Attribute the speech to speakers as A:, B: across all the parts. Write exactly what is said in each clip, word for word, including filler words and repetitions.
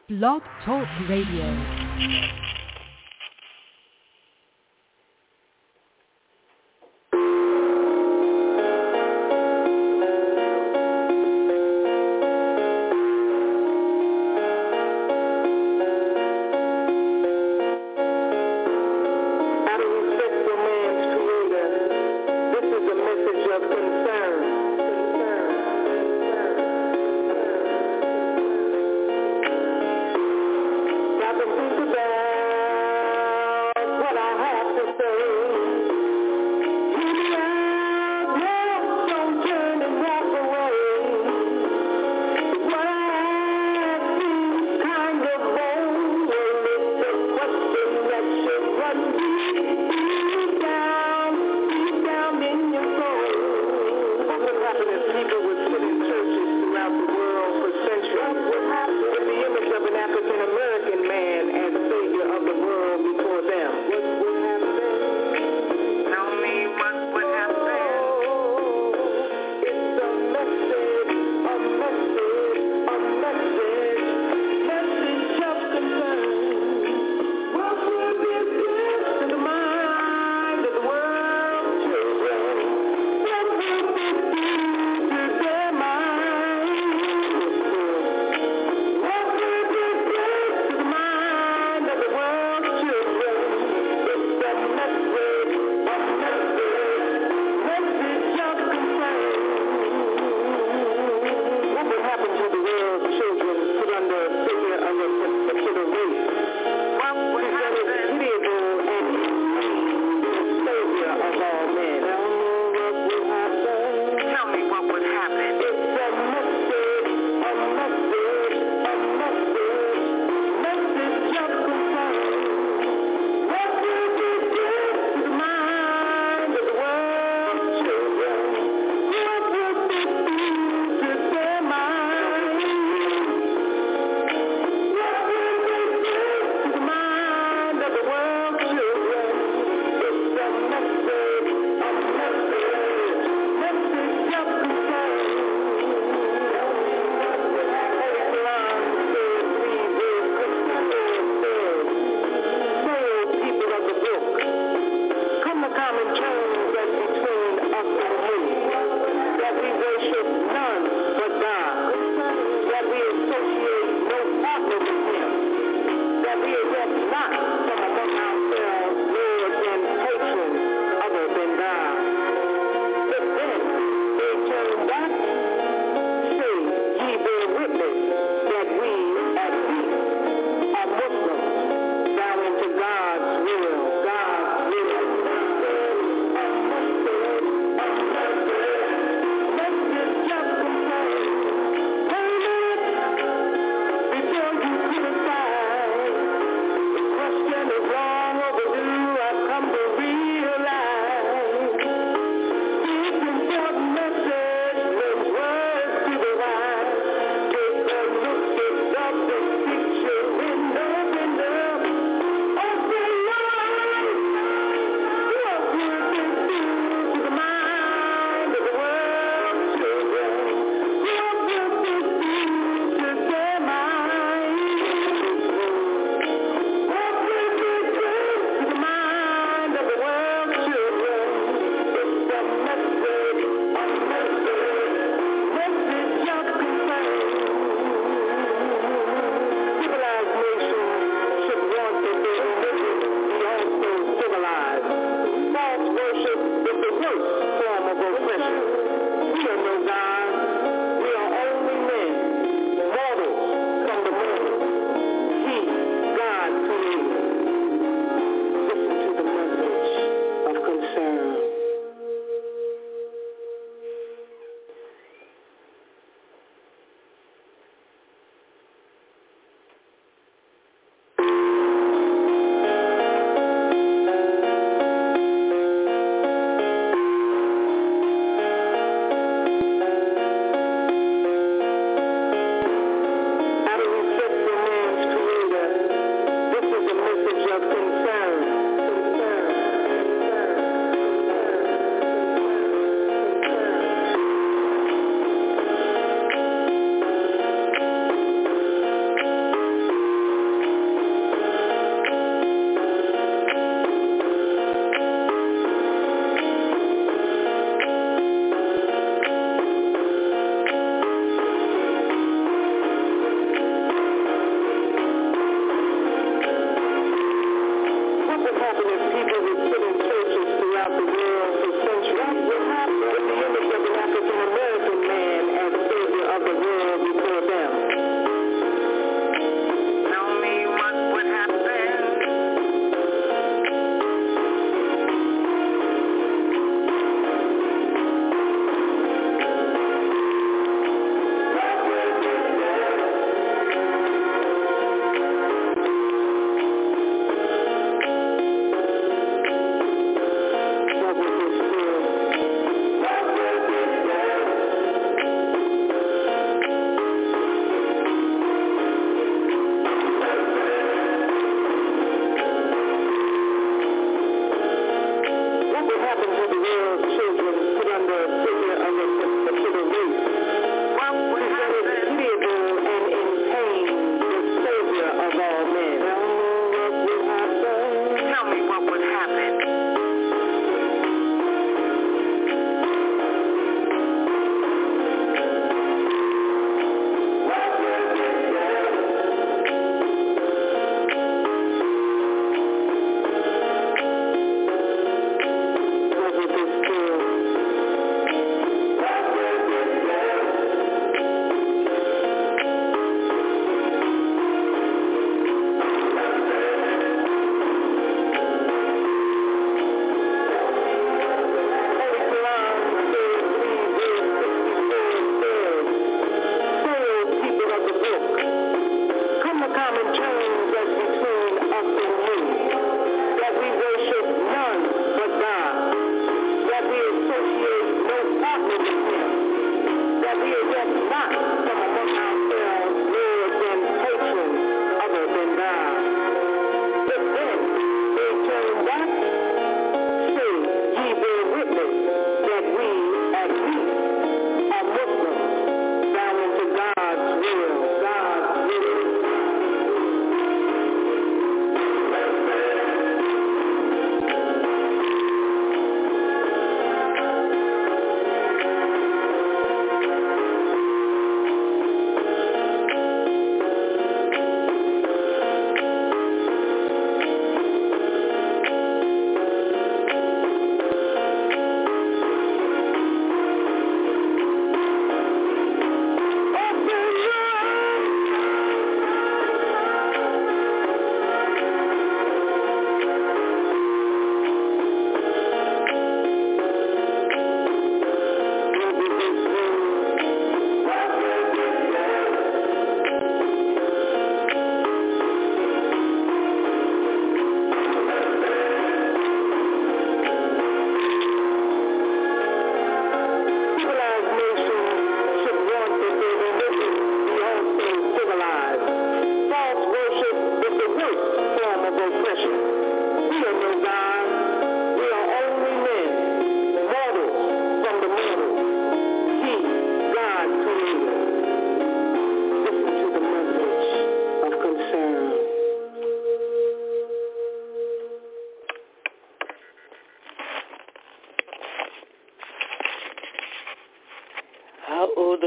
A: Blog Talk Radio.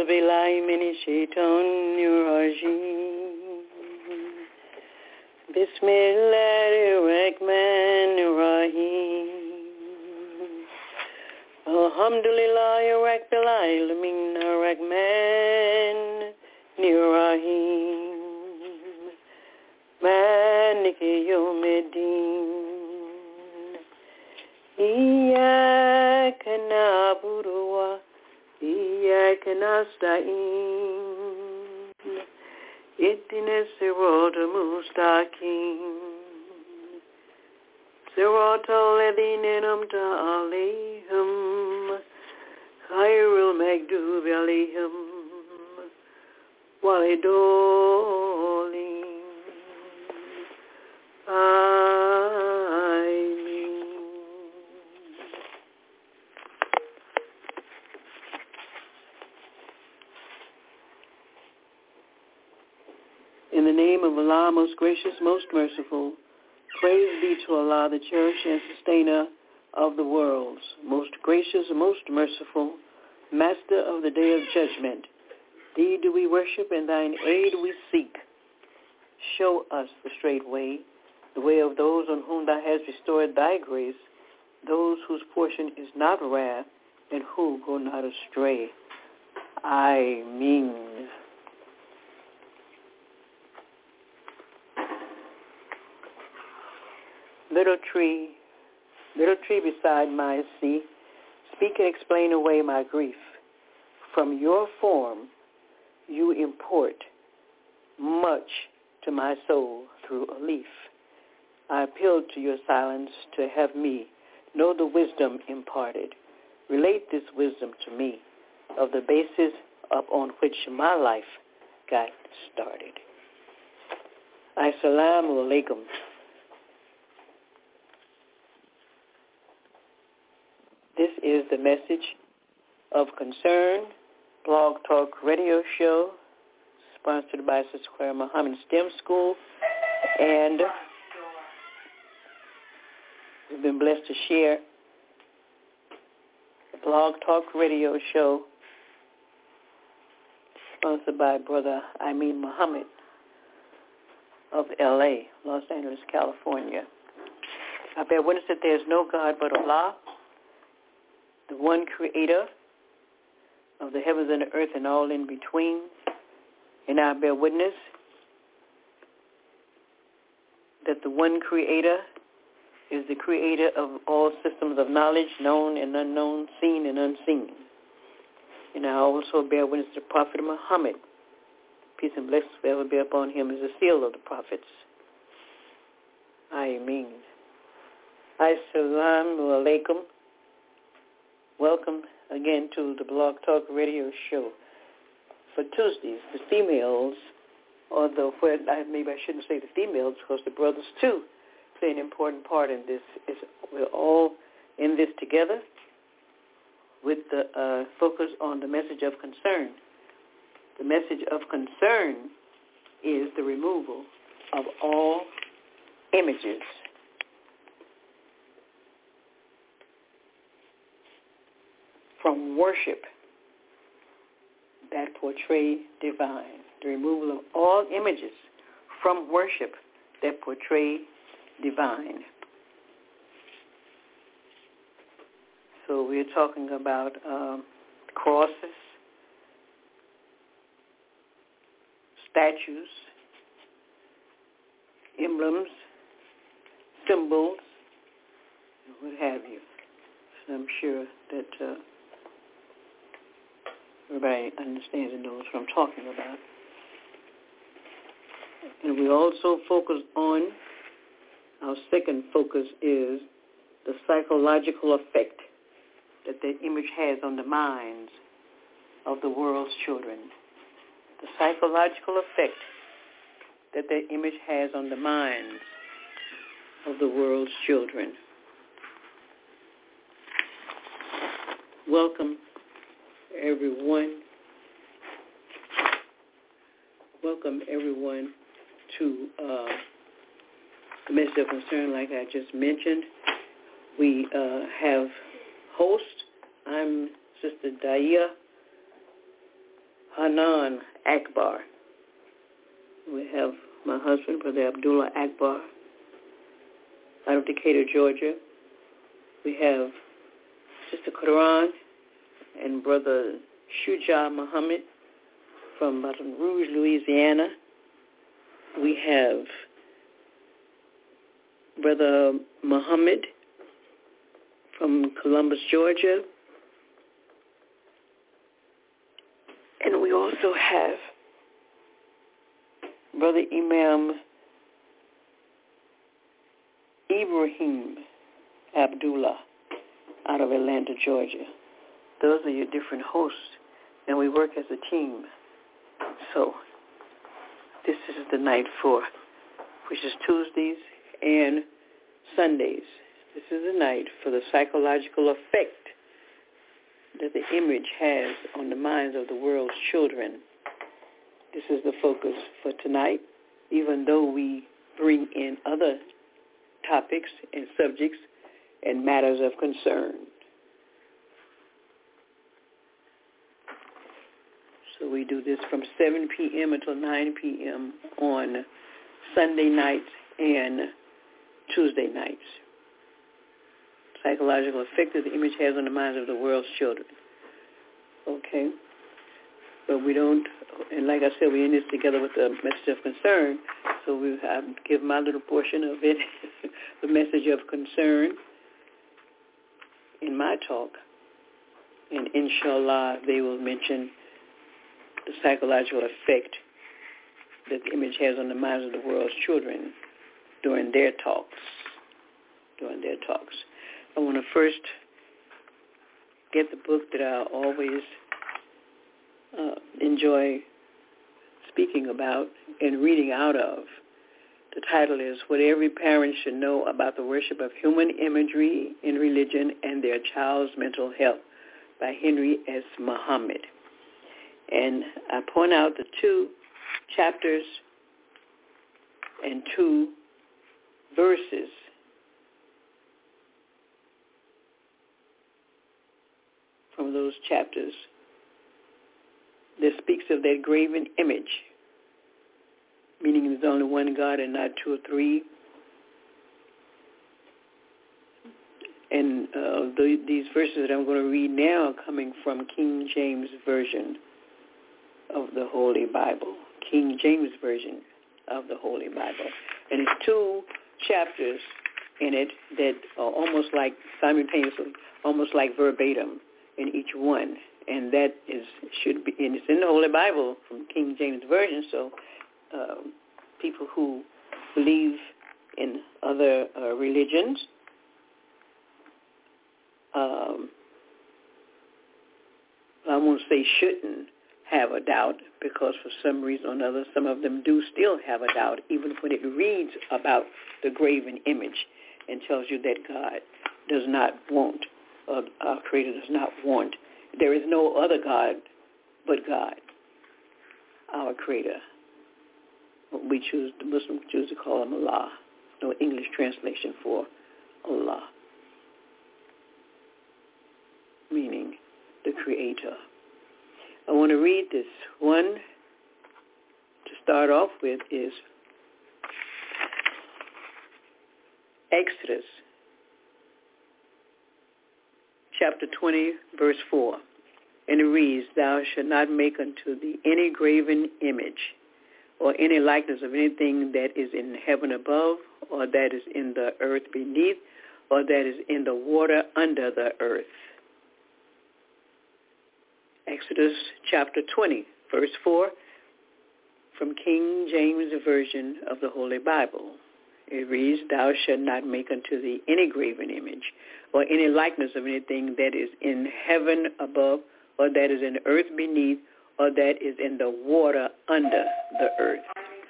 B: billahi min shaitanir rajim. Bismillahir rahmanir rahim. Alhamdulillahi rabbil alamin arrahmanir rahim. Maliki yawmiddin. Iyyaka na'budu wa iyyaka nasta'in. Ihdinas siratal mustaqim. Siratal ladzina an'amta 'alaihim ghayril maghdubi 'alaihim waladdallin. Amen. In the name of Allah, most gracious, most merciful, praise be to Allah, the cherisher and sustainer of the worlds, most gracious, most merciful, master of the day of judgment. Thee do we worship, and thine aid we seek. Show us the straight way, the way of those on whom thou hast restored thy grace, those whose portion is not wrath, and who go not astray. Amen. Little tree, little tree beside my sea, speak and explain away my grief. From your form you import much to my soul through a leaf. I appeal to your silence to have me know the wisdom imparted. Relate this wisdom to me of the basis upon which my life got started. Assalamu alaikum. This is the message of concern, Blog Talk Radio Show, sponsored by Sister Clara Muhammad STEM School, and we've been blessed to share the Blog Talk Radio Show, sponsored by Brother Amin Muhammad of L A, Los Angeles, California. I bear witness that there is no God but Allah, the one creator of the heavens and the earth and all in between. And I bear witness that the one creator is the creator of all systems of knowledge, known and unknown, seen and unseen. And I also bear witness to the Prophet Muhammad. Peace and blessings forever be upon him, as the seal of the prophets. Ameen. Assalamu alaikum. Welcome again to the Blog Talk Radio Show. For Tuesdays, the females, although where, maybe I shouldn't say the females, because the brothers too play an important part in this. Is we're all in this together with the uh, focus on the message of concern. The message of concern is the removal of all images from worship that portray divine. The removal of all images from worship that portray divine. So we're talking about um, crosses, statues, emblems, symbols, what have you. So I'm sure that uh, everybody understands and knows what I'm talking about. And we also focus on, our second focus is the psychological effect that the image has on the minds of the world's children. The psychological effect that the image has on the minds of the world's children. Welcome, everyone. Welcome, everyone, to uh, the message of concern, like I just mentioned. We uh, have host. I'm Sister Daia Hanan Akbar. We have my husband, Brother Abdullah Akbar, out of Decatur, Georgia. We have Sister Quran and Brother Shuja Muhammad from Baton Rouge, Louisiana. We have Brother Muhammad from Columbus, Georgia. And we also have Brother Imam Ibrahim Abdullah out of Atlanta, Georgia. Those are your different hosts, and we work as a team. So this is the night for, which is Tuesdays and Sundays. This is the night for the psychological effect that the image has on the minds of the world's children. This is the focus for tonight, even though we bring in other topics and subjects and matters of concern. So we do this from seven p.m. until nine p.m. on Sunday nights and Tuesday nights. Psychological effect that the image has on the minds of the world's children. Okay? But we don't, and like I said, we end this together with the message of concern. So we I give my little portion of it, the message of concern, in my talk. And inshallah, they will mention the psychological effect that the image has on the minds of the world's children during their talks. During their talks. I want to first get the book that I always uh, enjoy speaking about and reading out of. The title is What Every Parent Should Know About the Worship of Human Imagery in Religion and Their Child's Mental Health by Henry S. Muhammad. And I point out the two chapters and two verses from those chapters that speaks of that graven image, meaning there's only one God and not two or three. And uh, the, these verses that I'm going to read now are coming from King James Version of the Holy Bible. King James Version of the Holy Bible. And it's two chapters in it that are almost like simultaneously, almost like verbatim in each one. And that is should be, and it's in the Holy Bible from King James Version, so uh, people who believe in other uh, religions um, I won't say shouldn't have a doubt, because for some reason or another, some of them do still have a doubt, even when it reads about the graven image and tells you that God does not want, uh, our Creator does not want. There is no other God but God, our Creator. We choose, the Muslims choose to call him Allah. No English translation for Allah, meaning the Creator. I want to read this. One to start off with is Exodus chapter twenty, verse four. And it reads, Thou shalt not make unto thee any graven image or any likeness of anything that is in heaven above, or that is in the earth beneath, or that is in the water under the earth. Exodus chapter twenty, verse four, from King James Version of the Holy Bible. It reads, Thou shalt not make unto thee any graven image, or any likeness of anything that is in heaven above, or that is in the earth beneath, or that is in the water under the earth.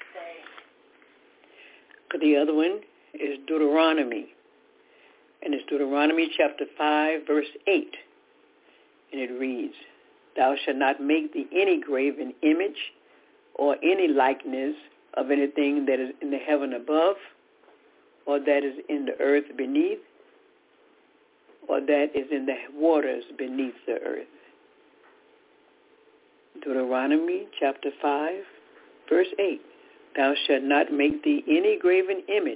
B: The other one is Deuteronomy, and it's Deuteronomy chapter five, verse eight, and it reads, Thou shalt not make thee any graven image or any likeness of anything that is in the heaven above, or that is in the earth beneath, or that is in the waters beneath the earth. Deuteronomy chapter five, verse eight. Thou shalt not make thee any graven image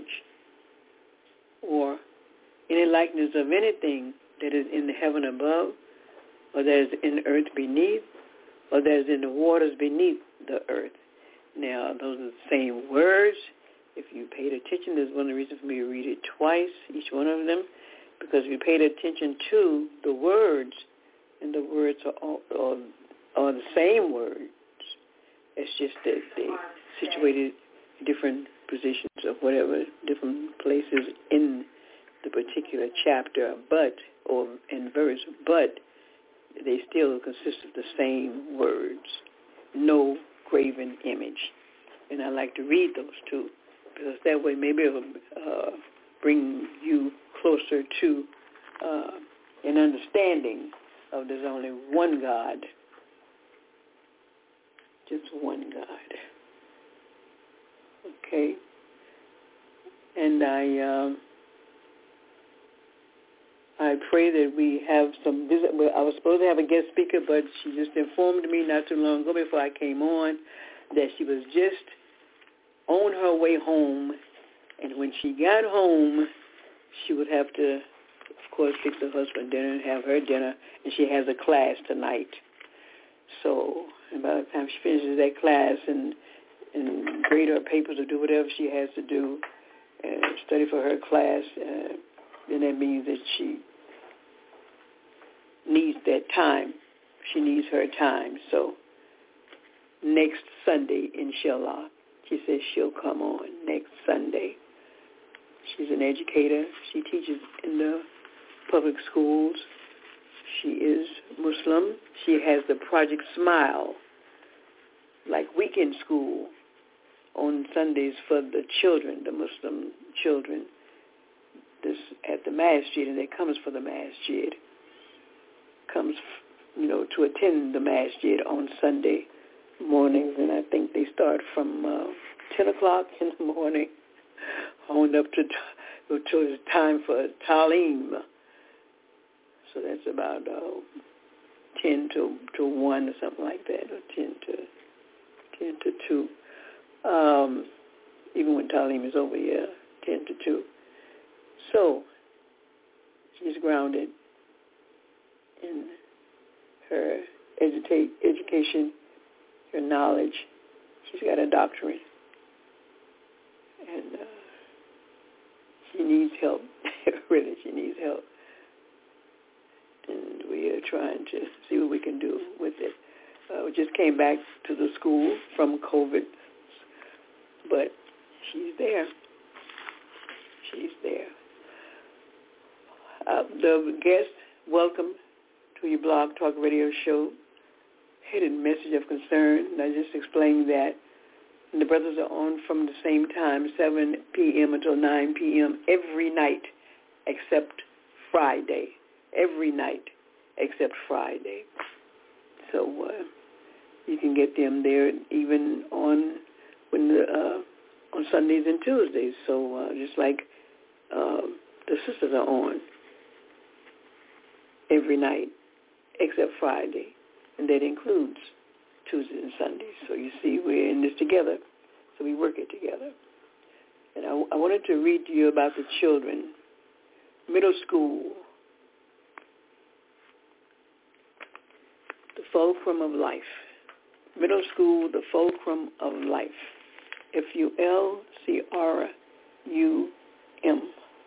B: or any likeness of anything that is in the heaven above, or that is in the earth beneath, or that is in the waters beneath the earth. Now, those are the same words. If you paid attention, there's one of the reasons for me to read it twice, each one of them, because we paid attention to the words, and the words are, all, are, are the same words. It's just that they're situated in different positions of whatever, different places in the particular chapter, but, or in verse, but they still consist of the same words. No graven image. And I like to read those two, because that way maybe it will uh, bring you closer to uh, an understanding of there's only one God, just one God. Okay? And I um, I pray that we have some visit. Well, I was supposed to have a guest speaker, but she just informed me not too long ago before I came on that she was just on her way home, and when she got home, she would have to, of course, fix her husband dinner and have her dinner, and she has a class tonight. So, and by the time she finishes that class and, and grade her papers or do whatever she has to do, and study for her class, uh, then that means that she needs that time. She needs her time. So next Sunday, inshallah, she says she'll come on next Sunday. She's an educator. She teaches in the public schools. She is Muslim. She has the Project Smile, like weekend school on Sundays for the children, the Muslim children. This at the masjid, and it comes for the masjid. Comes, you know, to attend the masjid on Sunday mornings, and I think they start from uh, ten o'clock in the morning on up to to it's time for Talim. So that's about uh, ten to to one or something like that, or ten to ten to two. Um, even when Talim is over, yeah, ten to two. So she's grounded in her educate, education, her knowledge. She's got a doctorate, and uh, she needs help. Really, she needs help, and we are trying to see what we can do with it. Uh, we just came back to the school from COVID, but she's there. She's there. Uh, the guest, welcome to your Blog Talk Radio show. Hidden message of concern. And I just explained that. And the brothers are on from the same time, seven p.m. until nine p.m. every night except Friday. Every night except Friday. So uh, you can get them there even on when the, uh, on Sundays and Tuesdays. So uh, just like uh, the sisters are on every night except Friday, and that includes Tuesdays and Sundays. So you see, we're in this together, so we work it together. And I, I wanted to read to you about the children, middle school, the fulcrum of life. Middle school, the fulcrum of life. F U L C R U M.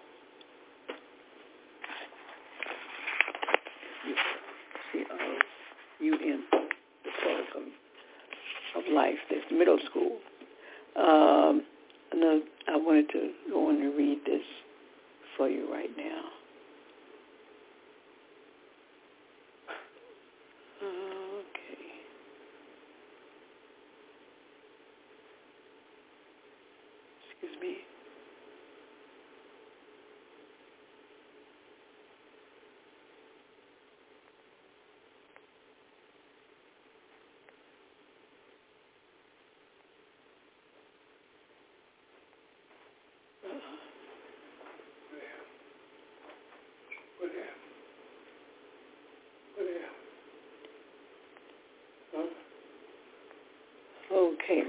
B: C R U M, the fulcrum of life. That's middle school. Um, another, I wanted to go on and read this for you right now. Okay. Excuse me. Okay.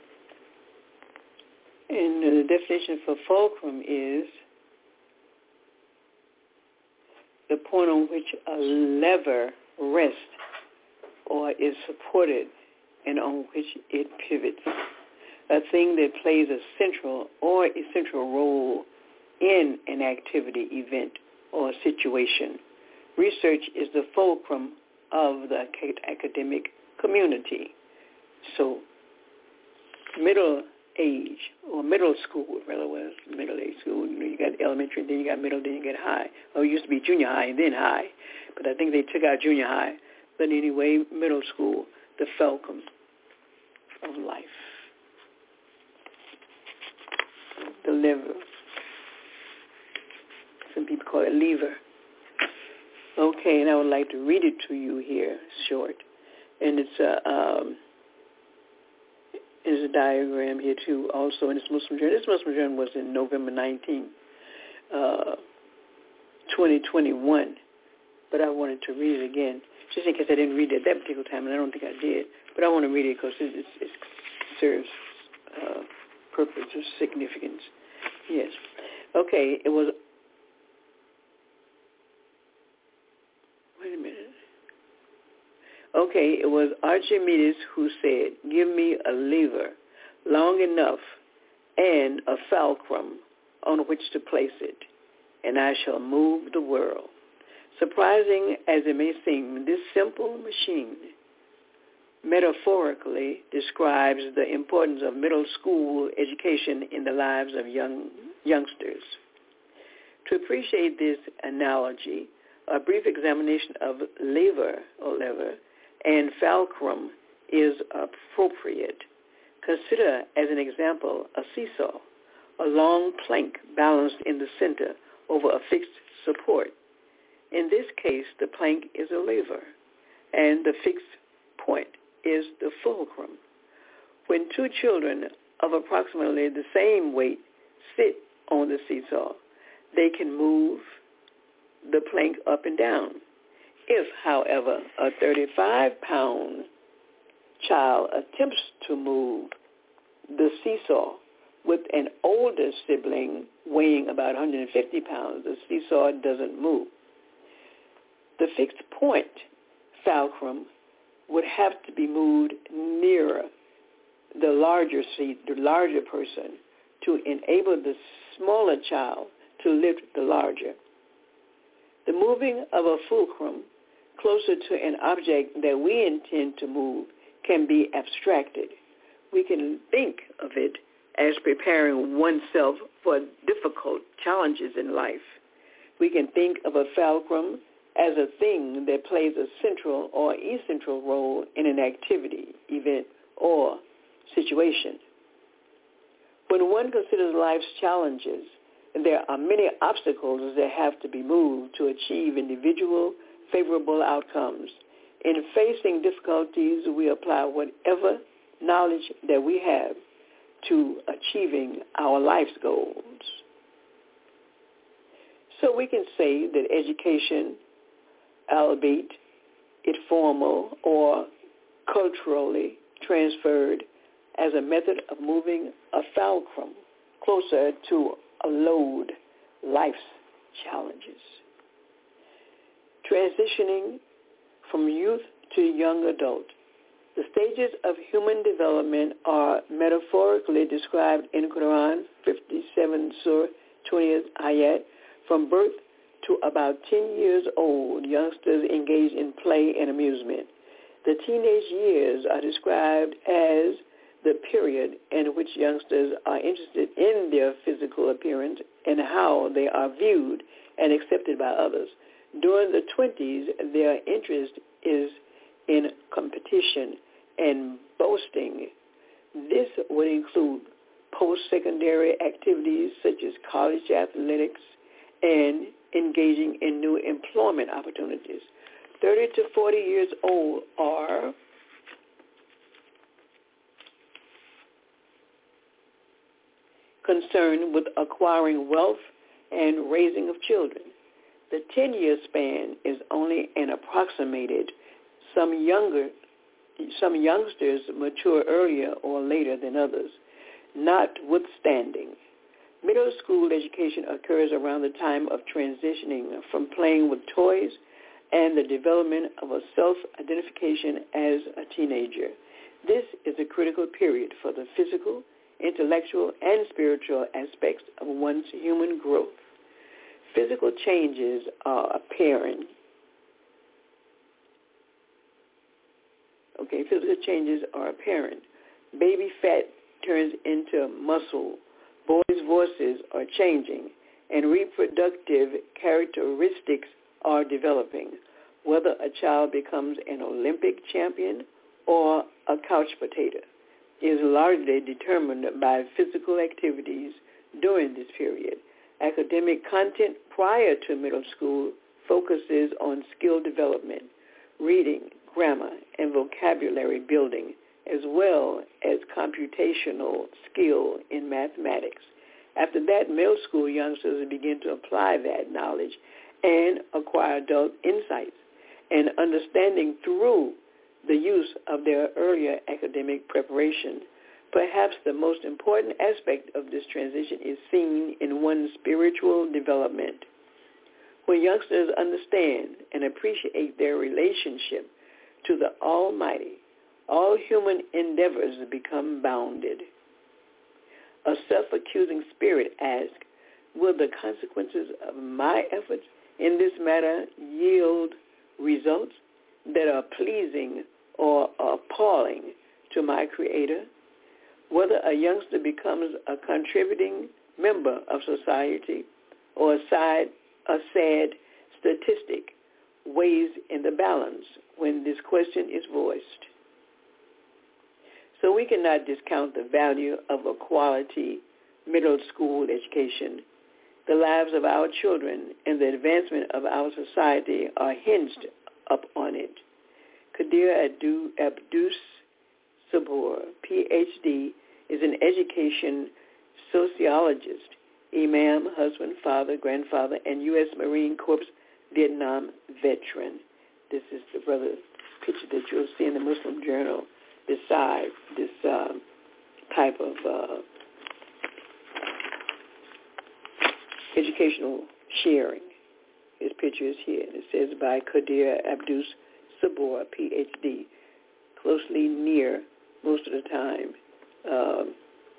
B: And the definition for fulcrum is the point on which a lever rests or is supported and on which it pivots. A thing that plays a central or essential role in an activity, event, or situation. Research is the fulcrum of the academic community. So middle age, or middle school, rather was middle age school. You know, you got elementary, then you got middle, then you get high. Oh, it used to be junior high and then high, but I think they took out junior high. But anyway, middle school, the fulcrum of life, the lever. Some people call it lever. Okay, and I would like to read it to you here, short, and it's a. Um, There's a diagram here, too, also in this Muslim Journal. This Muslim Journal was in November nineteenth, uh, twenty twenty-one, but I wanted to read it again, just in case I didn't read it at that particular time, and I don't think I did. But I want to read it because it, it, it serves uh, purpose or significance. Yes. Okay, it was... Wait a minute. Okay, it was Archimedes who said, "Give me a lever long enough and a fulcrum on which to place it, and I shall move the world." Surprising as it may seem, this simple machine metaphorically describes the importance of middle school education in the lives of young youngsters. To appreciate this analogy, a brief examination of lever or lever and fulcrum is appropriate. Consider as an example a seesaw, a long plank balanced in the center over a fixed support. In this case, the plank is a lever, and the fixed point is the fulcrum. When two children of approximately the same weight sit on the seesaw, they can move the plank up and down. If, however, a thirty-five pound child attempts to move the seesaw with an older sibling weighing about one hundred fifty pounds, the seesaw doesn't move. The fixed point, fulcrum, would have to be moved nearer the larger seat, the larger person, to enable the smaller child to lift the larger. The moving of a fulcrum closer to an object that we intend to move can be abstracted. We can think of it as preparing oneself for difficult challenges in life. We can think of a fulcrum as a thing that plays a central or essential role in an activity, event, or situation. When one considers life's challenges, there are many obstacles that have to be moved to achieve individual favorable outcomes. In facing difficulties, we apply whatever knowledge that we have to achieving our life's goals. So we can say that education, albeit it formal or culturally transferred as a method of moving a fulcrum closer to a load life's challenges. Transitioning from youth to young adult. The stages of human development are metaphorically described in Quran fifty-seven Surah twentieth Ayat. From birth to about ten years old, youngsters engage in play and amusement. The teenage years are described as the period in which youngsters are interested in their physical appearance and how they are viewed and accepted by others. During the twenties, their interest is in competition and boasting. This would include post-secondary activities such as college athletics and engaging in new employment opportunities. thirty to forty years old are concerned with acquiring wealth and raising of children. The ten-year span is only an approximated. Some younger some youngsters mature earlier or later than others. Notwithstanding, middle school education occurs around the time of transitioning from playing with toys and the development of a self-identification as a teenager. This is a critical period for the physical, intellectual, and spiritual aspects of one's human growth. Physical changes are apparent. Okay, physical changes are apparent. Baby fat turns into muscle. Boys' voices are changing, and reproductive characteristics are developing. Whether a child becomes an Olympic champion or a couch potato is largely determined by physical activities during this period. Academic content prior to middle school focuses on skill development, reading, grammar, and vocabulary building, as well as computational skill in mathematics. After that, middle school youngsters begin to apply that knowledge and acquire adult insights and understanding through the use of their earlier academic preparation. Perhaps the most important aspect of this transition is seen in one's spiritual development. When youngsters understand and appreciate their relationship to the Almighty, all human endeavors become bounded. A self-accusing spirit asks, will the consequences of my efforts in this matter yield results that are pleasing or appalling to my Creator? Whether a youngster becomes a contributing member of society or a, side, a sad statistic weighs in the balance when this question is voiced. So we cannot discount the value of a quality middle school education. The lives of our children and the advancement of our society are hinged upon it. Kadir Abdus Sabur, P H D, is an education sociologist, imam, husband, father, grandfather, and U S Marine Corps Vietnam veteran. This is the brother picture that you'll see in the Muslim Journal beside this uh, type of uh, educational sharing. His picture is here. It says by Kadir Abdus Sabur, P H D, closely near most of the time. Um,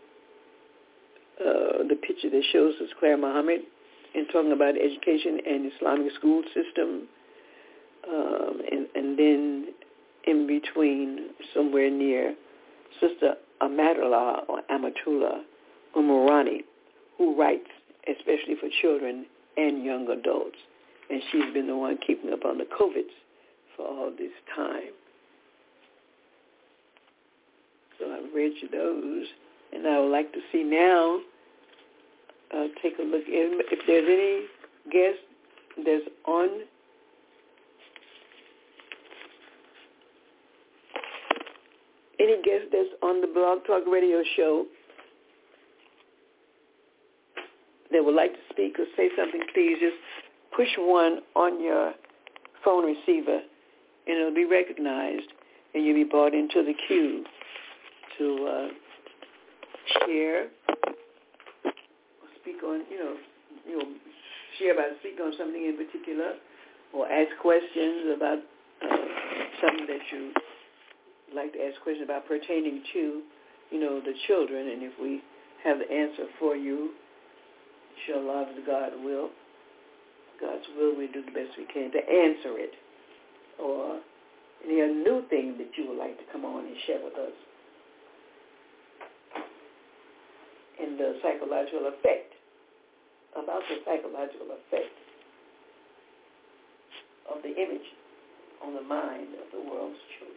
B: uh, the picture that shows us Claire Muhammad and talking about education and Islamic school system, um, and, and then in between, somewhere near, Sister Amatullah or Amatullah Umurani, who writes especially for children and young adults. And she's been the one keeping up on the COVIDs for all this time. So I've read you those, and I would like to see now, uh, take a look in, if there's any guest that's on Any guest that's on the Blog Talk Radio show that would like to speak or say something, please just push one on your phone receiver, and it'll be recognized, and you'll be brought into the queue to uh, share or speak on, you know, you know, share about speak on something in particular, or ask questions about uh, something that you like to ask questions about pertaining to, you know, the children. And if we have the answer for you, inshallah, if God will, God's will, we do the best we can to answer it. Or any other new thing that you would like to come on and share with us. And the psychological effect, about the psychological effect of the image on the mind of the world's children.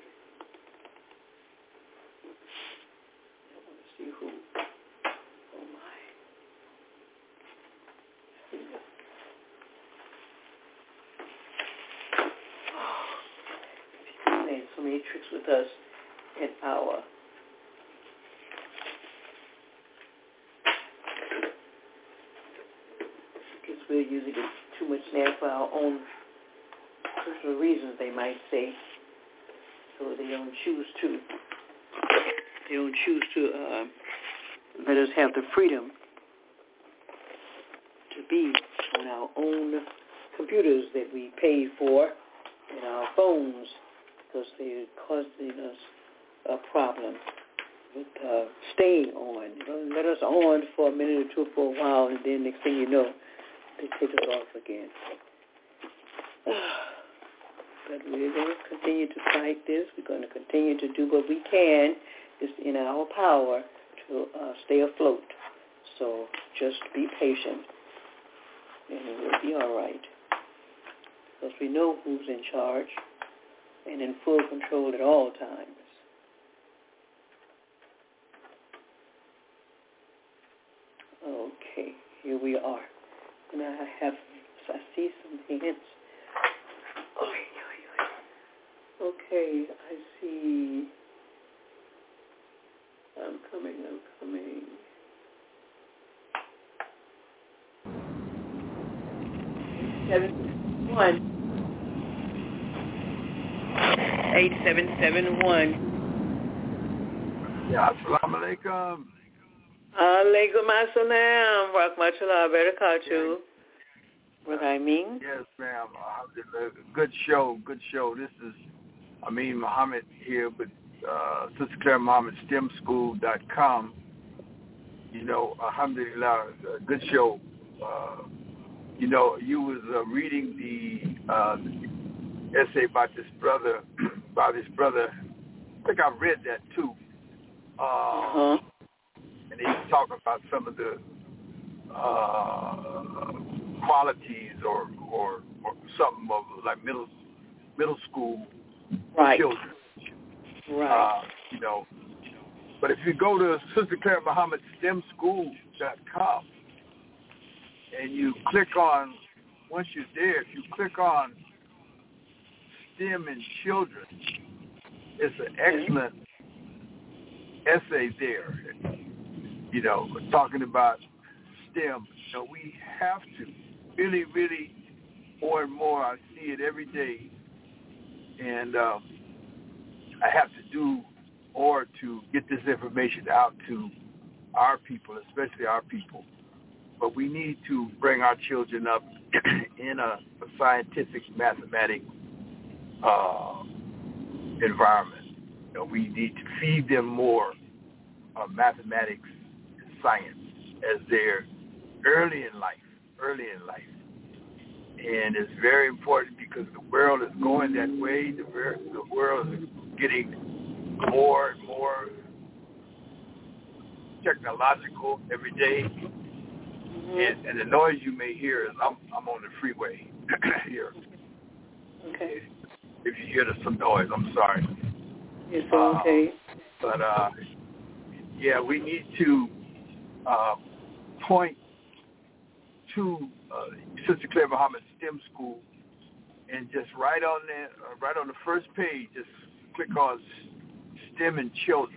B: Who? Oh my. He's playing so many tricks with us in our because we're using it too much now for our own personal reasons, they might say. so they don't choose to. They don't choose to uh, let us have the freedom to be on our own computers that we pay for and our phones, because they're causing us a problem with uh, staying on. You know, let us on for a minute or two for a while, and then next thing you know, they take us off again. But we're going to continue to fight this. We're going to continue to do what we can. It's in our power to uh, stay afloat. So just be patient, and it will be all right. Because we know who's in charge and in full control at all times. Okay, here we are. And I have, I see some hints. Okay, I see. I'm coming, I'm coming. seven one eight seven seven one.
C: Yeah, assalamu alaikum.
B: Alaikum assalam. Rahmatullah barakatuh. What I mean?
C: Yes, ma'am. Uh, good show, good show. This is Amin Muhammad here with uh, Sister Claire Muhammad STEM School dot com. You know, alhamdulillah, uh, good show. Uh, you know, you was uh, reading the uh, essay about this brother, about his brother. I think I read that too. Uh,
B: uh-huh.
C: And he was talking about some of the uh, qualities or, or or something of like middle middle school
B: right.
C: children.
B: Right.
C: Uh, you know, but if you go to Sister Claire Muhammad STEM School dot com and you click on, once you're there, if you click on STEM and children, it's an excellent essay there. You know, talking about STEM. You know, we have to really, really more and more. I see it every day, and um, I have to do more to get this information out to our people, especially our people. But we need to bring our children up in a, a scientific, mathematic uh, environment. You know, we need to feed them more uh, mathematics and science as they're early in life, early in life. And it's very important because the world is going that way. The, the world is getting more and more technological every day. And, and the noise you may hear is I'm, I'm on the freeway here.
B: Okay.
C: If you hear some noise, I'm sorry.
B: It's okay.
C: Uh, but, uh, yeah, we need to uh, point to uh, Sister Claire Muhammad STEM School and just right on there, uh, right on the first page, just click on STEM and Children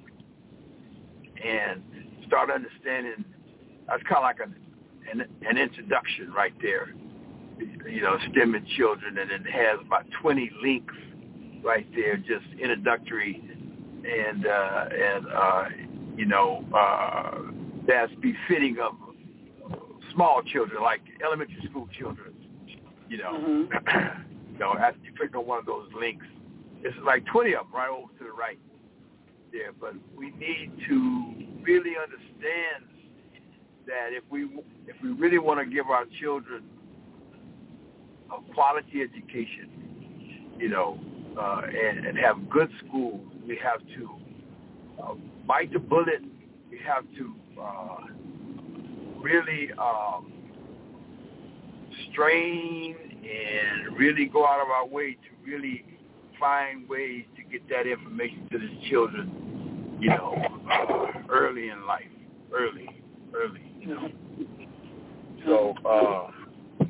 C: and start understanding. That's kind of like an, an an introduction right there, you know, STEM and Children, and it has about twenty links right there, just introductory, and uh, and uh, you know uh, that's befitting of small children, like elementary school children. You know,
B: mm-hmm.
C: you know, after you click on one of those links, it's like twenty of them right over to the right there. But we need to really understand that if we if we really want to give our children a quality education, you know, uh, and, and have good schools, we have to uh, bite the bullet. We have to uh, really um, strain and really go out of our way to really find ways to get that information to the children, you know, uh, early in life, early, early. You know. So, uh,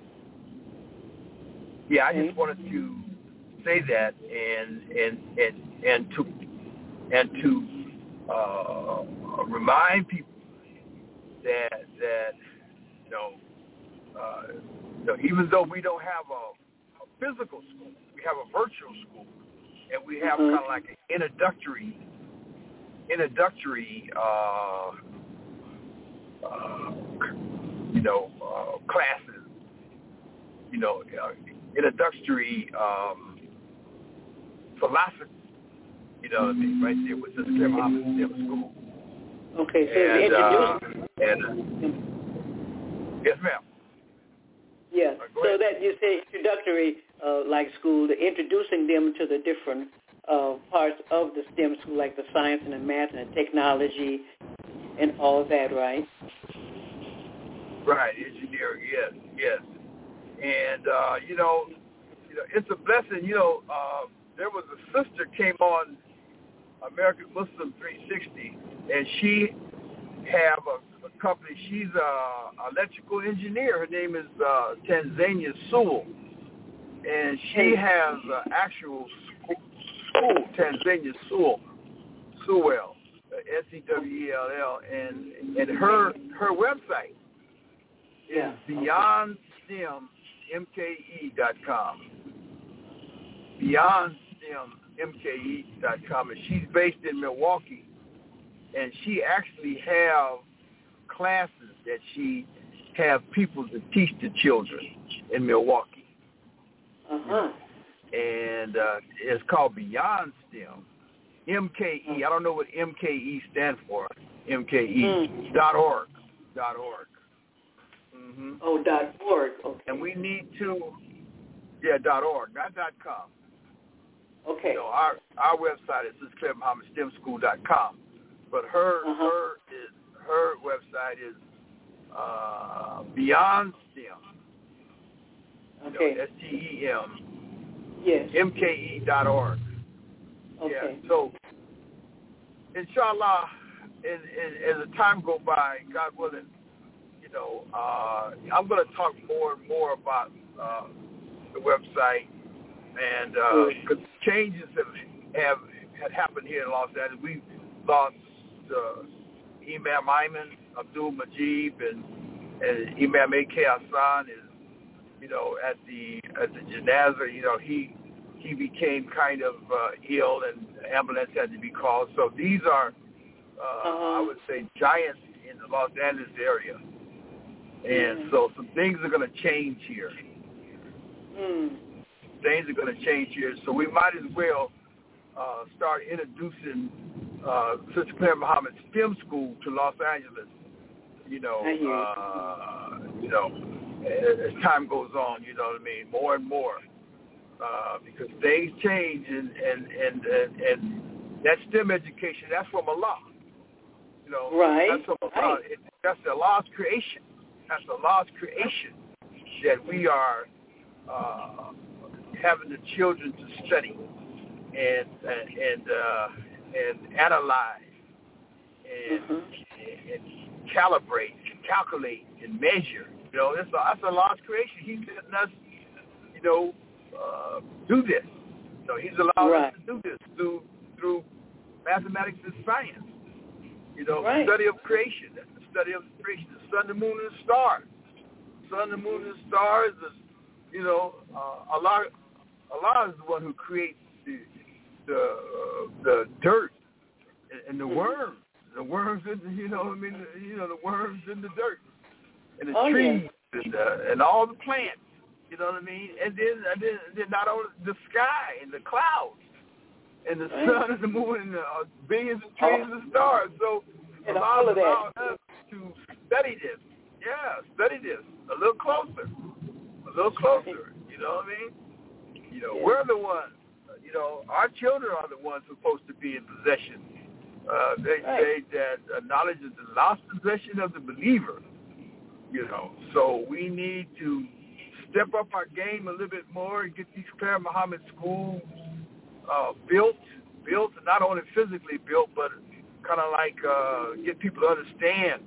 C: yeah, I just wanted to say that and and and and to and to uh, remind people that that you know, uh, you know, even though we don't have a, a physical school, we have a virtual school. and we have
B: mm-hmm.
C: kind of like an introductory, introductory, uh, uh, you know, uh, classes, you know, uh, introductory um, philosophy, you know what I mean, right there with Sister Claire Muhammad STEM School.
B: Okay, so
C: and,
B: introduce.
C: Uh, and, uh, yes, ma'am.
B: Yeah,
C: right,
B: so that you say introductory, uh, like school, the introducing them to the different uh, parts of the STEM school, like the science and the math and the technology and all that, right?
C: Right, engineering, yes, yes. And, uh, you know, you know, it's a blessing. You know, uh, there was a sister came on American Muslim three sixty, and she have a, a company. She's an electrical engineer. Her name is uh, Tanzania Sewell, and she has an actual school, school Tanzania Sewell, Sewell, S E W E L L, and and her her website is
B: yeah.
C: beyond stem m k e dot com. beyond stem m k e dot com, and she's based in Milwaukee, and she actually have classes that she have people to teach the children in Milwaukee.
B: Uh-huh.
C: And uh, it's called Beyond STEM. M K E, I don't know what M K E stands for. M K E
B: mm.
C: dot org. Dot org. Mm-hmm.
B: Oh, dot org. Okay.
C: And we need to, yeah, dot org, not dot com.
B: Okay.
C: You know, our our website is Sister Claire Muhammad STEM School dot com, but her
B: uh-huh.
C: her is her website is uh, Beyond STEM.
B: Okay.
C: You know, S T E M.
B: Yes.
C: M K E dot org.
B: Okay.
C: Yeah. So, inshallah, as, as, as the time go by, God willing, you know, uh, I'm going to talk more and more about uh, the website, and because uh, changes have, have had happened here in Los Angeles. We lost uh, Imam Ayman Abdul Majid, and, and Imam A K Hassan is, you know, at the at the janazah, you know, he he became kind of uh, ill, and the ambulance had to be called. So these are, uh, uh-huh. I would say, giants in the Los Angeles area. And mm. so some things are going to change here.
B: Mm.
C: Things are going to change here. So we might as well uh, start introducing uh, Sister Claire Muhammad STEM School to Los Angeles, you know, uh, you know, as time goes on, you know what I mean, more and more. Uh, because things change, and and, and and and that STEM education, that's from Allah. You know,
B: right.
C: That's from Allah.
B: Right.
C: It, that's Allah's creation. That's Allah's creation that we are uh, having the children to study and and and, uh, and analyze and, mm-hmm. and, and calibrate, and calculate, and measure. You know, that's that's Allah's creation. He's letting us, you know. Uh, do this. So he's allowed
B: right.
C: us to do this through through mathematics and science. You know,
B: right.
C: study of creation. That's the study of creation. The sun, the moon, and the stars. Sun, the moon, and the stars. Is, you know, uh, Allah. Allah is the one who creates the the uh, the dirt and, and the mm-hmm. worms. The worms in the, you know, I mean, the, you know, the worms in the dirt and the
B: oh,
C: trees
B: yeah.
C: and uh, and all the plants. You know what I mean? And then, and then, and then not only the sky and the clouds and the
B: right.
C: sun and the moon and the uh, billions of trees oh. and stars. So
B: and
C: Allah
B: all of
C: allowed
B: that.
C: us to study this. Yeah, study this a little closer, a little closer. You know what I mean? You know, yeah. we're the ones. You know, our children are the ones who are supposed to be in possession. Uh, they
B: right.
C: say that uh, knowledge is the lost possession of the believer. You know, so we need to step up our game a little bit more and get these Claire Muhammad schools uh, built, built, not only physically built, but kind of like uh, get people to understand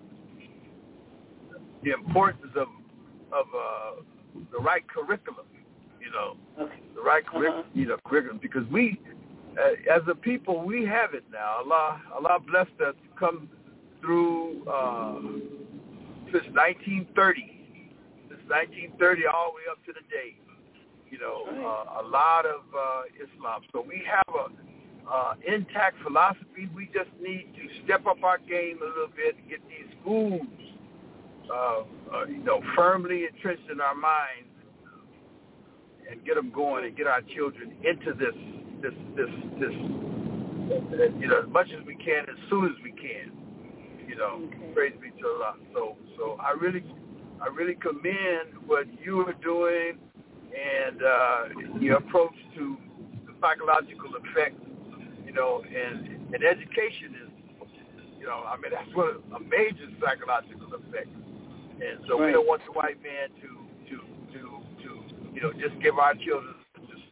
C: the importance of of uh, the right curriculum, you know,
B: okay.
C: the right
B: uh-huh.
C: curriculum, you know, curriculum, because we, uh, as a people, we have it now. Allah, Allah blessed us to come through uh, since nineteen thirty. nineteen thirty all the way up to the day. you know,
B: right.
C: uh, a lot of uh, Islam. So we have a uh, intact philosophy. We just need to step up our game a little bit and get these schools, uh, uh, you know, firmly entrenched in our minds, and get them going and get our children into this, this, this, this, you know, as much as we can, as soon as we can. You know, okay. Praise be to Allah. So, so I really, I really commend what you are doing and uh, your approach to the psychological effect. You know, and and education is, you know, I mean that's what a major psychological effect. And so right. we don't want the white man to to to to you know just give our children. Just,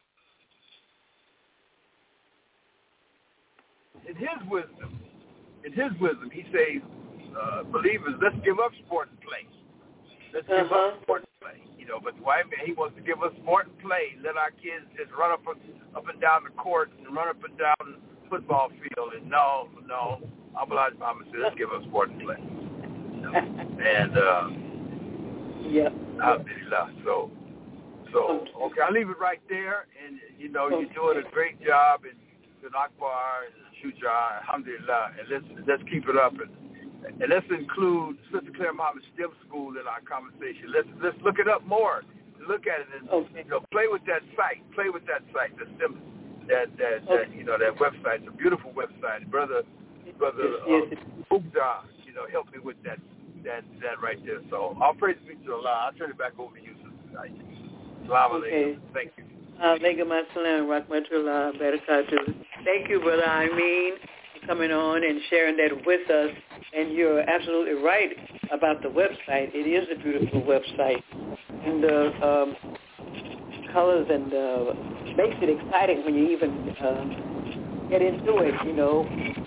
C: in his wisdom, in his wisdom, he says, uh, believers, let's give up sport and play. Let's uh-huh. give up sport and play. You know, but the white man, he wants to give us sport and play. Let our kids just run up up and down the court and run up and down the football field. And no, no, Abdullah Muhammad said, let's give up sport and play. You know? And uh,
B: yeah,
C: alhamdulillah. So, so okay, I'll leave it right there. And you know, okay. you're doing a great job in in Akbar and Shuja, alhamdulillah. And let's let's keep it up. And, And let's include Sister Claire Muhammad STEM School in our conversation. Let's let's look it up more. Look at it and
B: okay.
C: you know, play with that site. Play with that site. The STEM, that that, okay. that you know that website. It's a beautiful website. Brother Brother yes, yes. Uh, Ugda, you know, help me with that that that right there. So all praise be to Allah. I'll turn it back over to you, Sister Aisha. Assalamu alaikum. Thank you.
B: Alaikum assalam wa rahmatullah barakatuh. Thank you, Brother Amin, coming on and sharing that with us. And you're absolutely right about the website. It is a beautiful website. And the um, colors and uh, makes it exciting when you even uh, get into it, you know.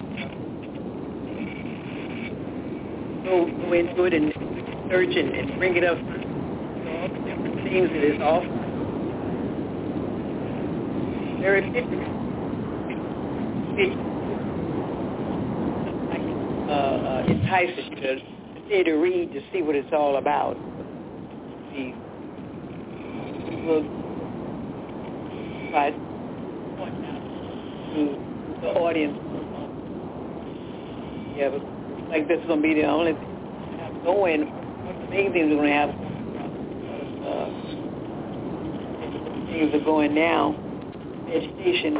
B: Go, go into it and search and, and bring it up. All the different things that is offered. Very different. Uh, uh, entices you to continue to read to see what it's all about. See, we'll try to point out to the audience. Yeah, but like this is going to be the only thing have going. The main things we're going to have uh, things are going now. Education.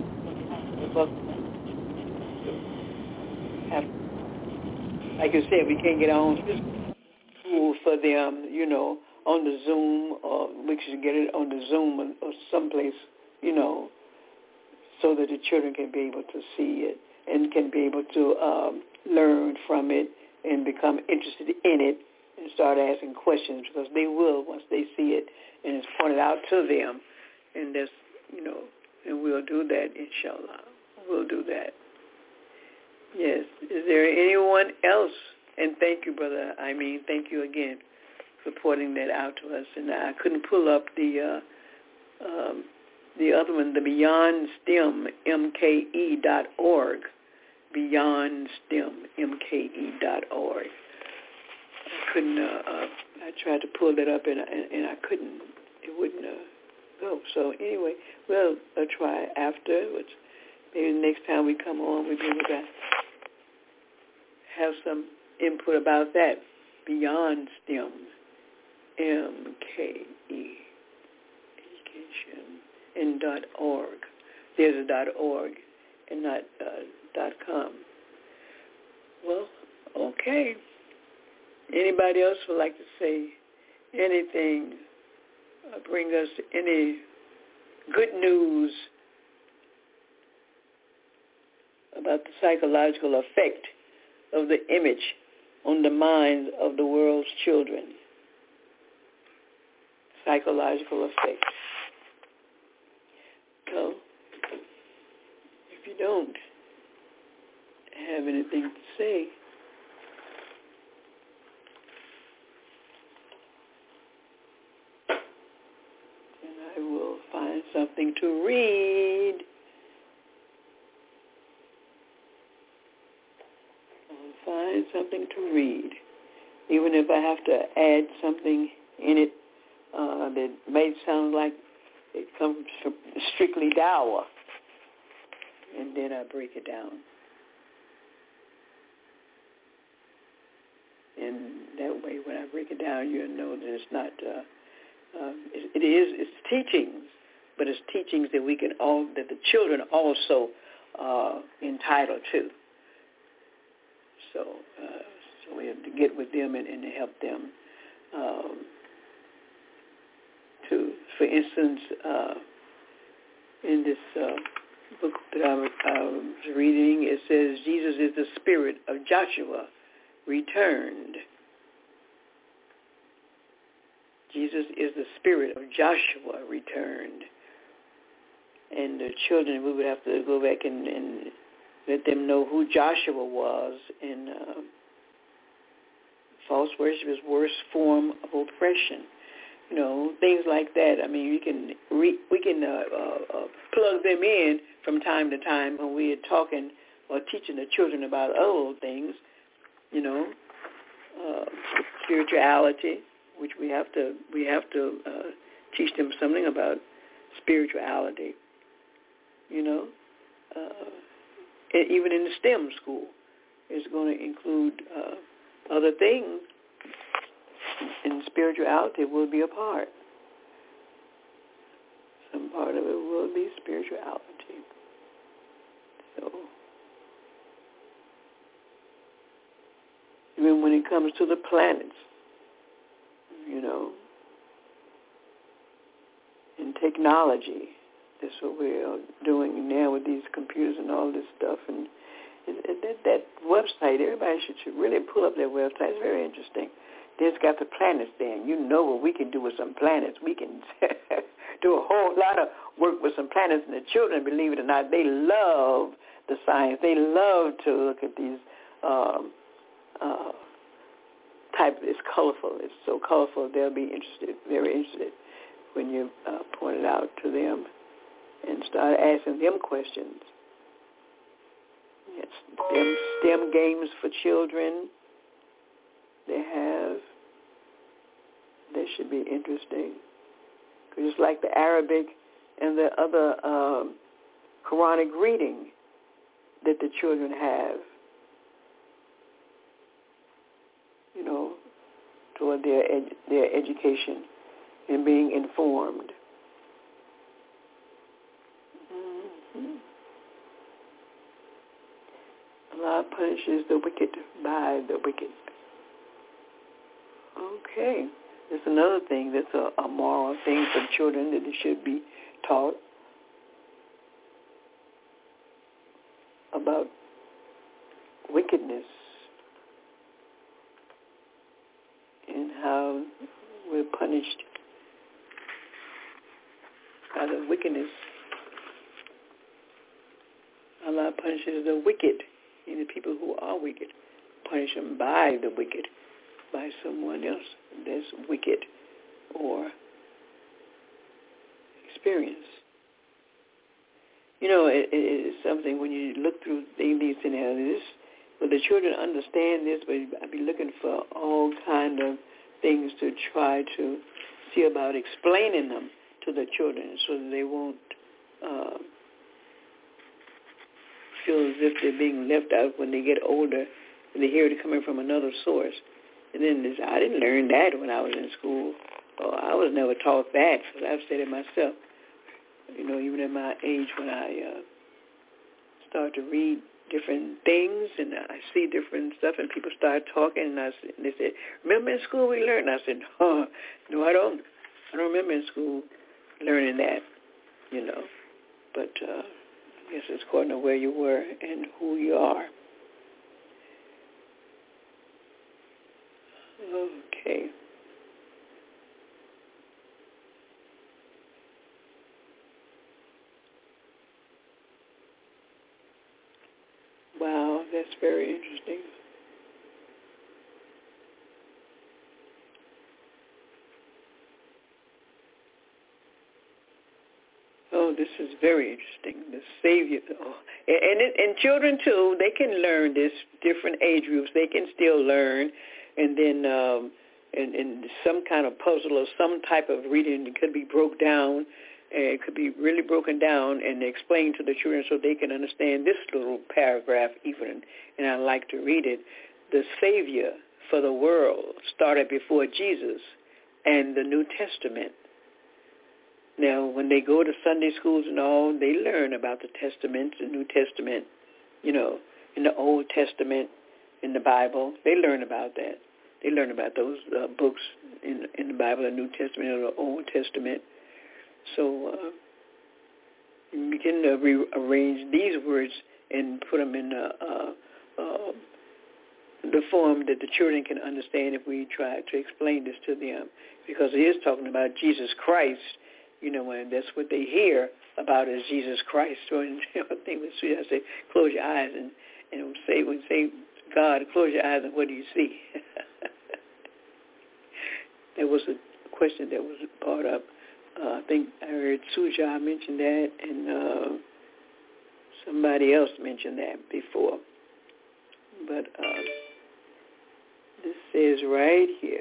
B: Have, like you said, we can't get on school for them, you know, on the Zoom, or we should get it on the Zoom or, or someplace, you know, so that the children can be able to see it and can be able to um, learn from it and become interested in it and start asking questions, because they will once they see it and it's pointed out to them. And that's, you know, and we'll do that, inshallah. We'll do that. Yes. Is there anyone else? And thank you, Brother. I mean, thank you again for pointing that out to us. And I couldn't pull up the uh, um, the other one, the Beyond STEM, M K E dot org. Beyond STEM, M K E dot org. I couldn't, uh, uh, I tried to pull that up and, and, and I couldn't, it wouldn't uh, go. So anyway, we'll uh, try afterwards. Maybe the next time we come on, we'll be able to have some input about that. Beyond STEM, M K E, education, and dot org. There's a dot org and not uh, dot com. Well, okay. Anybody else would like to say anything, uh, bring us any good news about the psychological effect of the image on the minds of the world's children? Psychological effect. So, if you don't have anything to say, then I will find something to read. I'll find something to read, even if I have to add something in it uh, that may sound like It comes from strictly Dawa, and then I break it down. And that way, when I break it down, you'll know that it's not, uh, uh, it, it is, it's teachings, but it's teachings that we can all, that the children also uh, entitled to. So, uh, so we have to get with them and, and to help them. Um, to, for instance, uh, in this uh, book that I was, I was reading, it says Jesus is the spirit of Joshua returned. Jesus is the spirit of Joshua returned. And the children, we would have to go back and, and let them know who Joshua was. And uh, false worship is worst form of oppression. You know, things like that. I mean, we can re, we can uh, uh, uh, plug them in from time to time when we are talking or teaching the children about other things. You know, uh, spirituality, which we have to we have to uh, teach them something about spirituality. You know, uh, and even in the STEM school, it's going to include uh, other things, and spirituality will be a part. Some part of it will be spirituality. So, even when it comes to the planets, you know, and technology, that's what we're doing now with these computers and all this stuff. And, and, and that, that website, everybody should, should really pull up that website. It's very interesting. It's got the planets there, and you know what we can do with some planets. We can do a whole lot of work with some planets, and the children, believe it or not, they love the science. They love to look at these um, uh, type. It's colorful. It's so colorful. They'll be interested, very interested, when you uh, point it out to them and start asking them questions. It's STEM, STEM games for children. They have. That should be interesting. Because it's like the Arabic and the other um, Quranic reading that the children have, you know, toward their ed- their education and being informed. Mm-hmm. Allah punishes the wicked by the wicked. Okay. There's another thing that's a, a moral thing for children that they should be taught about wickedness and how we're punished by the wickedness. Allah punishes the wicked, and the people who are wicked, punish them by the wicked, by someone else that's wicked or experience. You know, it, it is something when you look through these scenarios, will the children understand this? But I'd be looking for all kind of things to try to see about explaining them to the children so that they won't uh, feel as if they're being left out when they get older and they hear it coming from another source. And then this, I didn't learn that when I was in school. Oh, I was never taught that, because I've said it myself. You know, even at my age when I uh, start to read different things and I see different stuff and people start talking and, I, and they said, remember in school we learned? I said, oh, no, I don't. I don't remember in school learning that, you know. But uh, I guess it's according to where you were and who you are. Okay. Wow, that's very interesting. Oh, this is very interesting. The Savior. Oh. And, and, and children, too, they can learn this, different age groups. They can still learn. And then um, in, in some kind of puzzle or some type of reading, it could be broke down And it could be really broken down and explained to the children so they can understand this little paragraph even, and I like to read it. The Savior for the world started before Jesus and the New Testament. Now, when they go to Sunday schools and all, they learn about the Testament, the New Testament, you know, in the Old Testament, in the Bible. They learn about that. They learn about those uh, books in, in the Bible, the New Testament or the Old Testament. So uh, you begin to rearrange these words and put them in a, uh, uh, the form that the children can understand if we try to explain this to them. Because it is talking about Jesus Christ, you know, and that's what they hear about is Jesus Christ. So you know, I think I say, close your eyes and, and say, when you say God, close your eyes and what do you see? That was a question that was brought up. Uh, I think I heard Suja mention that, and uh, somebody else mentioned that before. But uh, this says right here,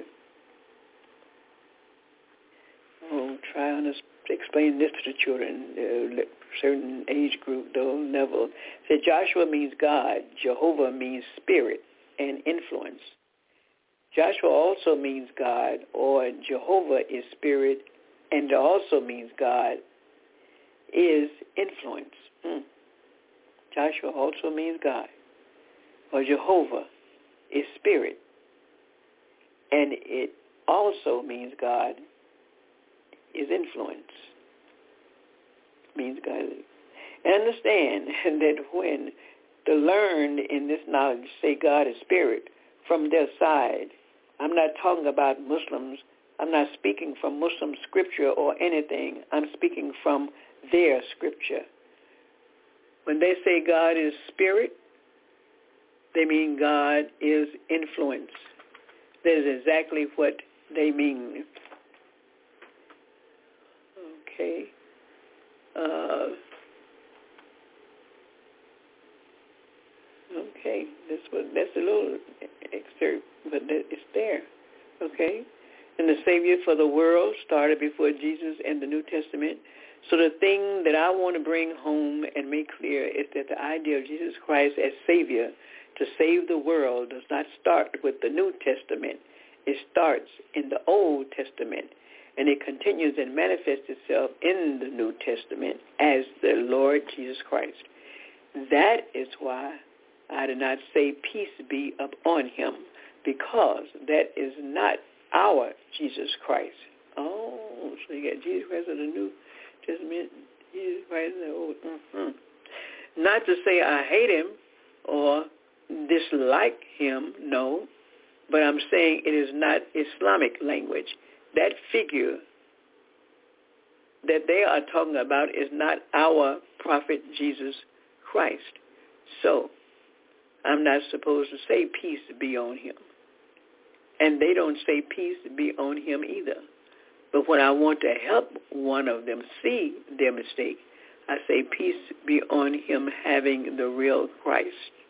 B: I'll try on this, explain this to the children, uh, certain age group, though, level. It said Joshua means God, Jehovah means spirit and influence. Joshua also means God, or Jehovah is spirit, and also means God is influence. Hmm. Joshua also means God, or Jehovah is spirit, and it also means God is influence. Means God. And understand that when the learned in this knowledge say God is spirit from their side, I'm not talking about Muslims. I'm not speaking from Muslim scripture or anything. I'm speaking from their scripture. When they say God is spirit, they mean God is influence. That is exactly what they mean. Okay. Uh, okay. That's what. That's a little excerpt, but it's there. Okay. And the Savior for the world started before Jesus and the New Testament. So the thing that I want to bring home and make clear is that the idea of Jesus Christ as Savior to save the world does not start with the New Testament. It starts in the Old Testament, and it continues and manifests itself in the New Testament as the Lord Jesus Christ. That is why I did not say peace be upon him, because that is not our Jesus Christ. Oh, so you got Jesus Christ of the New Testament, Jesus Christ of the Old. Mm-hmm. Not to say I hate him or dislike him, no, but I'm saying it is not Islamic language. That figure that they are talking about is not our prophet Jesus Christ. So I'm not supposed to say peace be on him. And they don't say peace be on him either. But when I want to help one of them see their mistake, I say peace be on him having the real Christ.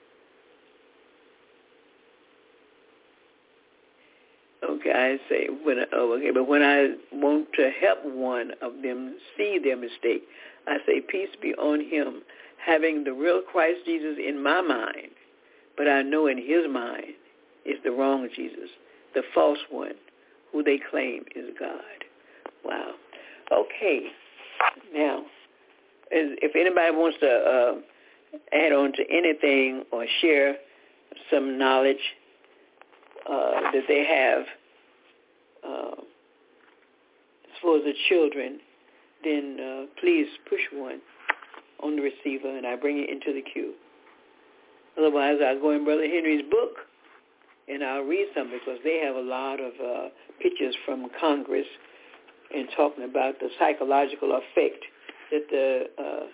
B: Okay, I say, when I, oh, okay, but when I want to help one of them see their mistake, I say peace be on him having the real Christ Jesus in my mind, but I know in his mind is the wrong Jesus, the false one, who they claim is God. Wow. Okay. Now, if anybody wants to uh, add on to anything or share some knowledge uh, that they have uh, as far as the children, then uh, please push one on the receiver and I bring it into the queue. Otherwise, I'll go in Brother Henry's book and I'll read some because they have a lot of uh, pictures from Congress and talking about the psychological effect that the uh,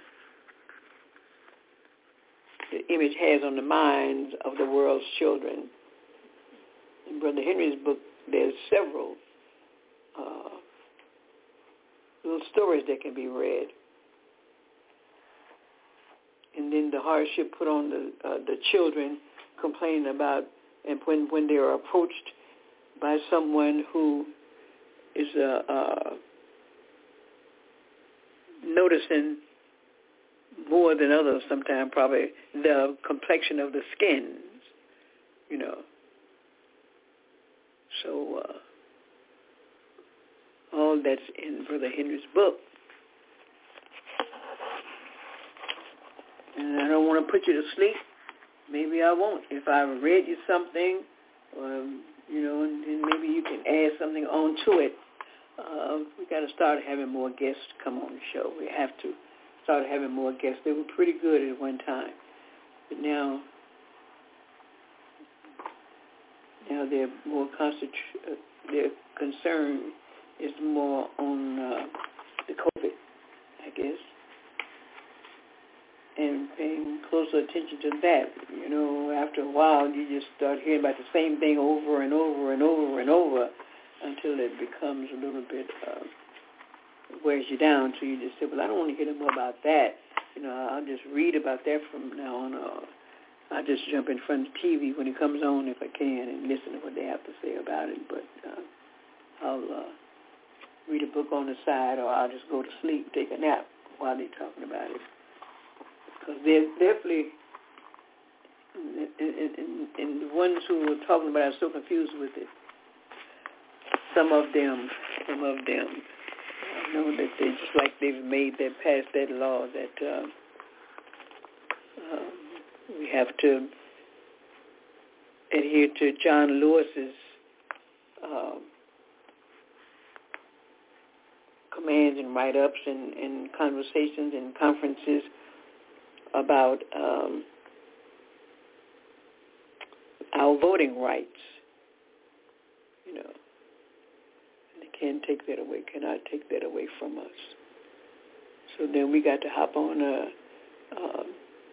B: the image has on the minds of the world's children. In Brother Henry's book, there's several uh, little stories that can be read. And then the hardship put on the uh, the children complaining about, and when, when they are approached by someone who is a, uh, noticing more than others sometimes, probably the complexion of the skins, you know. So uh, all that's in Brother Henry's book. And I don't want to put you to sleep. Maybe I won't. If I read you something, um, you know, and, and maybe you can add something on to it. Uh, we got to start having more guests come on the show. We have to start having more guests. They were pretty good at one time, but now, now they're more concentrated. Uh, their concern is more on uh, the COVID, I guess, and paying closer attention to that. You know, after a while, you just start hearing about the same thing over and over and over and over until it becomes a little bit, uh, wears you down. So you just say, well, I don't want to hear more about that. You know, I'll just read about that from now on. Uh, I'll just jump in front of the T V when it comes on if I can and listen to what they have to say about it. But uh, I'll uh, read a book on the side, or I'll just go to sleep, take a nap while they're talking about it. Because they're definitely, and, and, and the ones who are talking about it are so confused with it. Some of them, some of them, I know that they just like they've made that, passed that law that uh, um, we have to adhere to John Lewis's uh, commands and write-ups and, and conversations and conferences about um, our voting rights, you know. And they can't take that away, cannot take that away from us. So then we got to hop on uh, uh,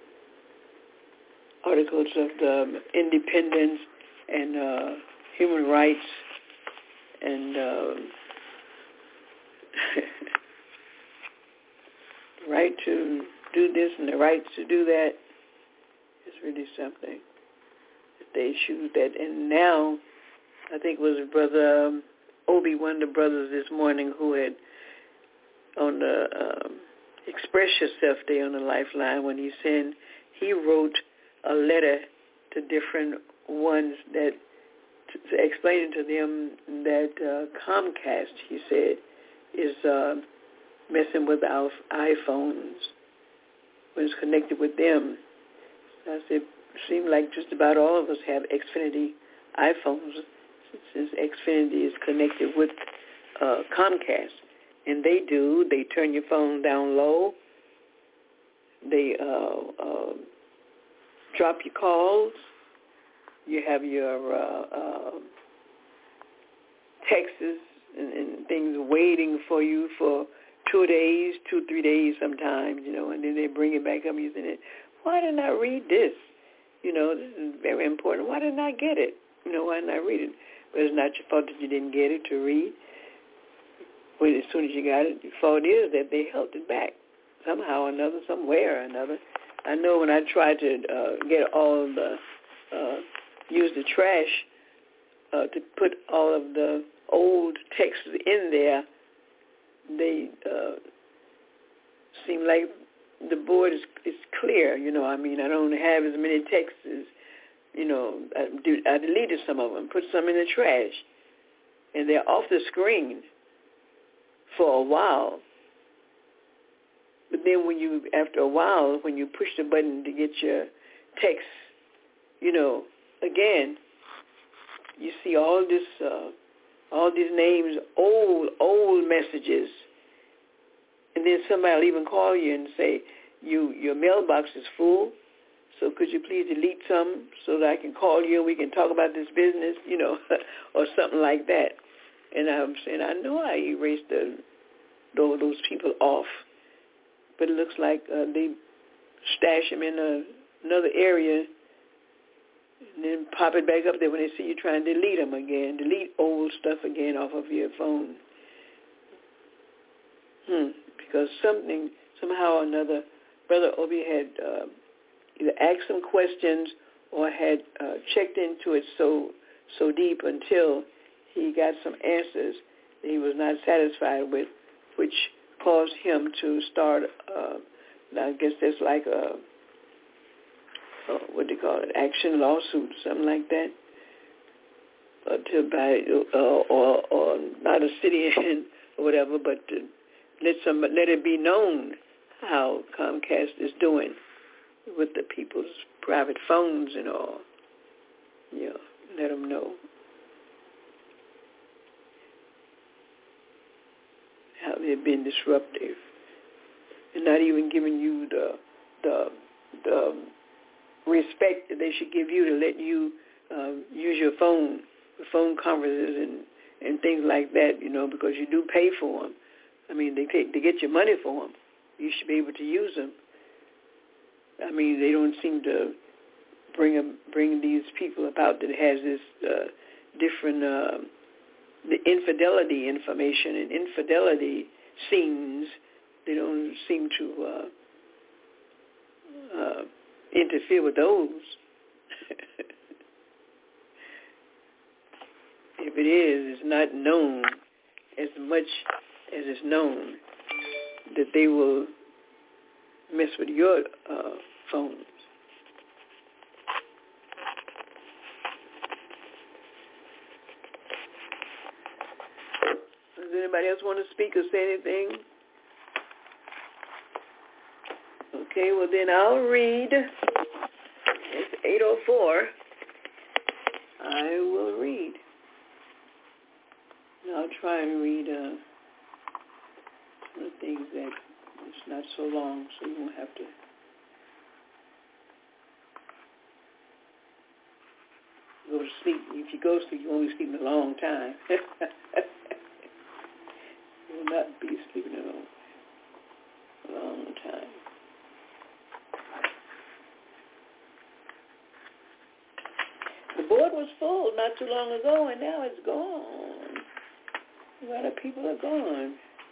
B: articles of the independence and uh, human rights and uh, right to do this and the right to do that is really something. They issued that, and now I think it was Brother um, Obi, one of the brothers this morning, who had on the um, Express Yourself Day on the Lifeline, when he sent, he wrote a letter to different ones that to, to explain to them that uh, Comcast, he said, is uh, messing with our iPhones when it's connected with them. I said, it seemed like just about all of us have Xfinity iPhones, since Xfinity is connected with uh, Comcast. And they do. They turn your phone down low. They uh, uh, drop your calls. You have your uh, uh, texts and, and things waiting for you for two days, two, three days sometimes, you know, and then they bring it back up and you say, why didn't I read this? You know, this is very important. Why didn't I get it? You know, why didn't I read it? But it's not your fault that you didn't get it to read. Well, as soon as you got it, the fault is that they held it back somehow or another, somewhere or another. I know when I tried to uh, get all of the, uh, use the trash uh, to put all of the old texts in there, they uh, seem like the board is, is clear, you know. I mean, I don't have as many texts as, you know, I, do, I deleted some of them, put some in the trash, and they're off the screen for a while. But then when you, after a while, when you push the button to get your text, you know, again, you see all this, uh, all these names, old, old messages. And then somebody will even call you and say, you, your mailbox is full, so could you please delete some so that I can call you and we can talk about this business, you know, or something like that. And I'm saying, I know I erased the, those people off, but it looks like uh, they stash them in a, another area and then pop it back up there when they see you trying to delete them again, delete old stuff again off of your phone. Hmm. Because something, somehow or another, Brother Obi had uh, either asked some questions or had uh, checked into it so so deep until he got some answers that he was not satisfied with, which caused him to start, uh, I guess that's like a, uh, what do you call it, action lawsuit, something like that, uh, to buy, uh, or, or not a sit-in or whatever, but to let some, let it be known how Comcast is doing with the people's private phones and all. Yeah, let them know how they've been disruptive and not even giving you the the the respect that they should give you to let you uh, use your phone, phone conferences and, and things like that, you know, because you do pay for them. I mean, they take, they get your money for them. You should be able to use them. I mean, they don't seem to bring them, bring these people about that has this uh, different uh, the infidelity information and infidelity scenes. They don't seem to uh, uh, interfere with those. If it is, it's not known as much as it's known that they will mess with your uh, phones. Does anybody else want to speak or say anything? Okay, well then I'll read. It's eight oh four. I will read. And I'll try and read uh, some of the things that it's not so long, so you won't have to go to sleep. If you go to sleep, you won't be sleeping a long time. You will not be sleeping a long, long time. The board was full not too long ago, and now it's gone. A lot of people are gone.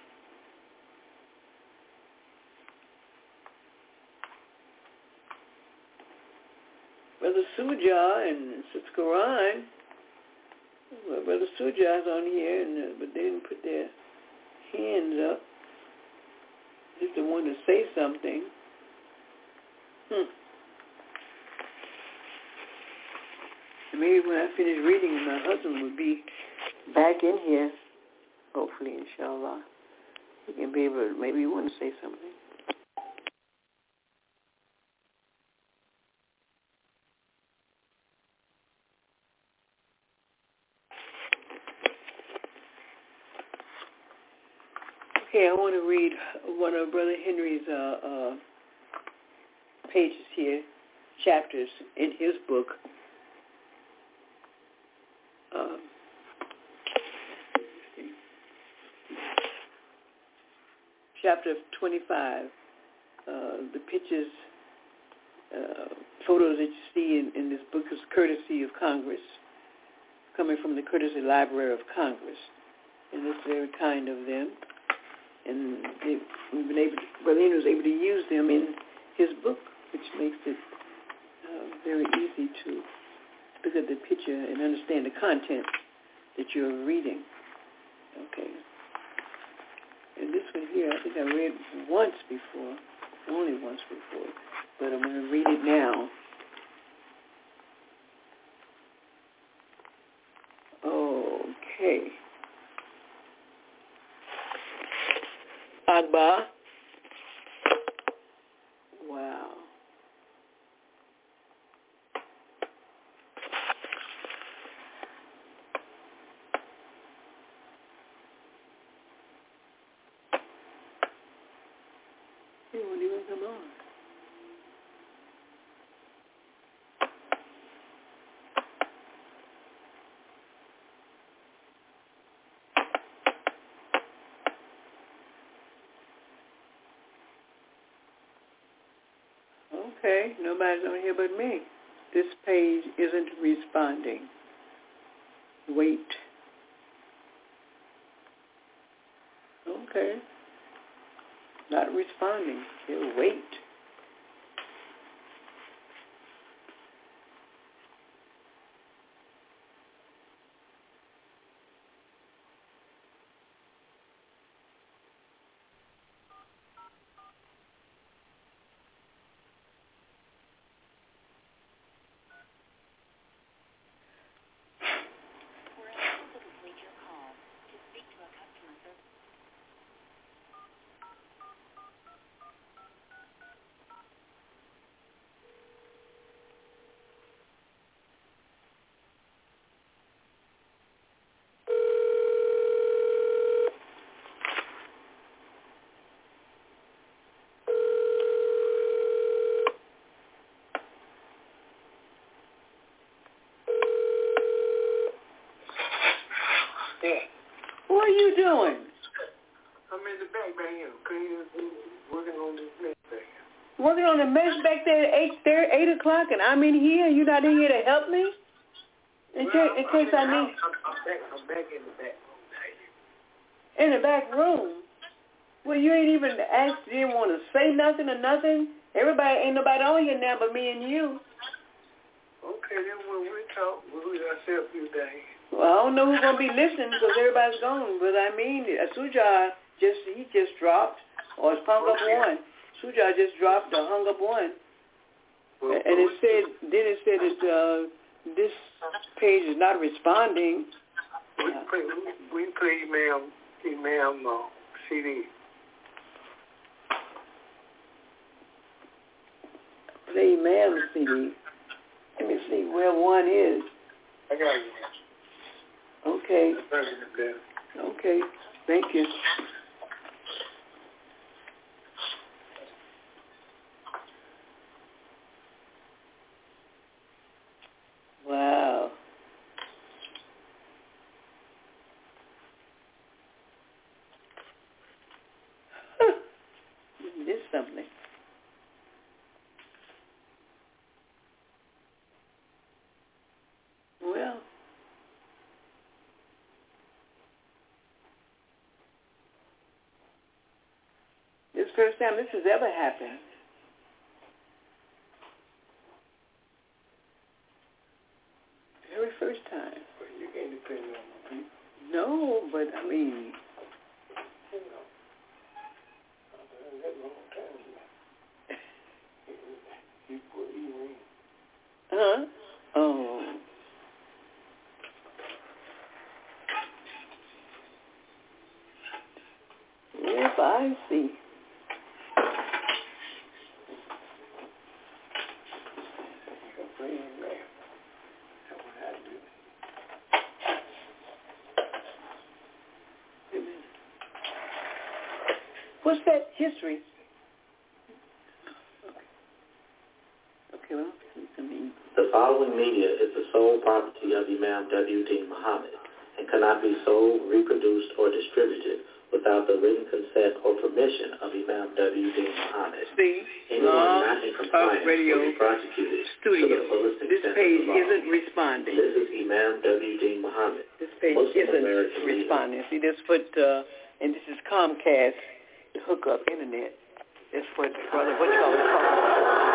B: Brother Suja and Sister Quran, well, Brother Suja's on here, and, uh, but they didn't put their hands up. Just the one to say something. Hmm. Maybe when I finish reading, my husband will be back in here. Hopefully, inshallah, he can be able to, maybe he want to say something. Okay, I want to read one of Brother Henry's uh, uh, pages here, chapters in his book. Um, chapter twenty-five, uh, the pictures, uh, photos that you see in, in this book is courtesy of Congress, coming from the Courtesy Library of Congress, and it's very kind of them. And they, we've been able to, Brother Henry was able to use them in his book, which makes it uh, very easy to look at the picture and understand the content that you're reading. Okay. And this one here, I think I read once before, only once before, but I'm going to read it now. Okay. Agba. Wow. It won't even come on. Okay, nobody's on here but me. This page isn't responding. Wait. Okay. Not responding. He'll wait. doing?
D: I'm in the back back here. Working on this mesh back here.
B: Working on the mesh back there at eight, there, eight o'clock, and I'm in here, and you're not in here to help me? In,
D: well,
B: ca- in
D: I'm,
B: case
D: I'm
B: I need...
D: I'm, I'm, back, I'm back in the back room.
B: In the back room? Well, you ain't even asked, you didn't want to say nothing or nothing? Everybody, ain't nobody on here now but me and you.
D: Okay, then when we talk, we'll say a few things.
B: Well, I don't know who's going to be listening because everybody's gone. But I mean, Suja just, he just dropped or it's hung up one. Suja just dropped or hung up one. Well, and it said, then it said that uh, this page is not responding.
D: We can play, we can play email, email uh, C D.
B: Play email C D. Let me see where one is.
D: I got you.
B: Okay. Okay. Thank you. Wow. This is something. Well, this is the first time this has ever happened. Very first time.
D: Well, you can't depend on people.
B: No, but I mean...
D: You know, that's a long time. You put you in.
B: Huh? Oh. Yes, I see. What's that history? Okay, well, I mean.
E: The following media is the sole property of Imam W D Muhammad and cannot be sold, reproduced, or distributed without the written consent or permission of Imam W D Muhammad.
B: See,
E: anyone not in compliance
B: radio
E: will be prosecuted
B: studio.
E: to the fullest
B: This
E: extent
B: page
E: of the law.
B: isn't responding.
E: This is Imam W D Muhammad.
B: This page
E: Muslim
B: isn't
E: American
B: responding. See, this put, uh, and this is Comcast, the hookup internet. It's what brother, what you call it, talking about.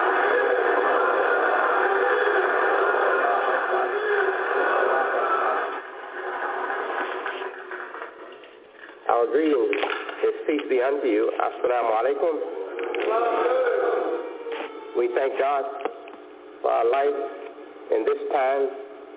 F: Our greetings, His peace be unto you. Assalamu alaikum. We thank God for our life in this time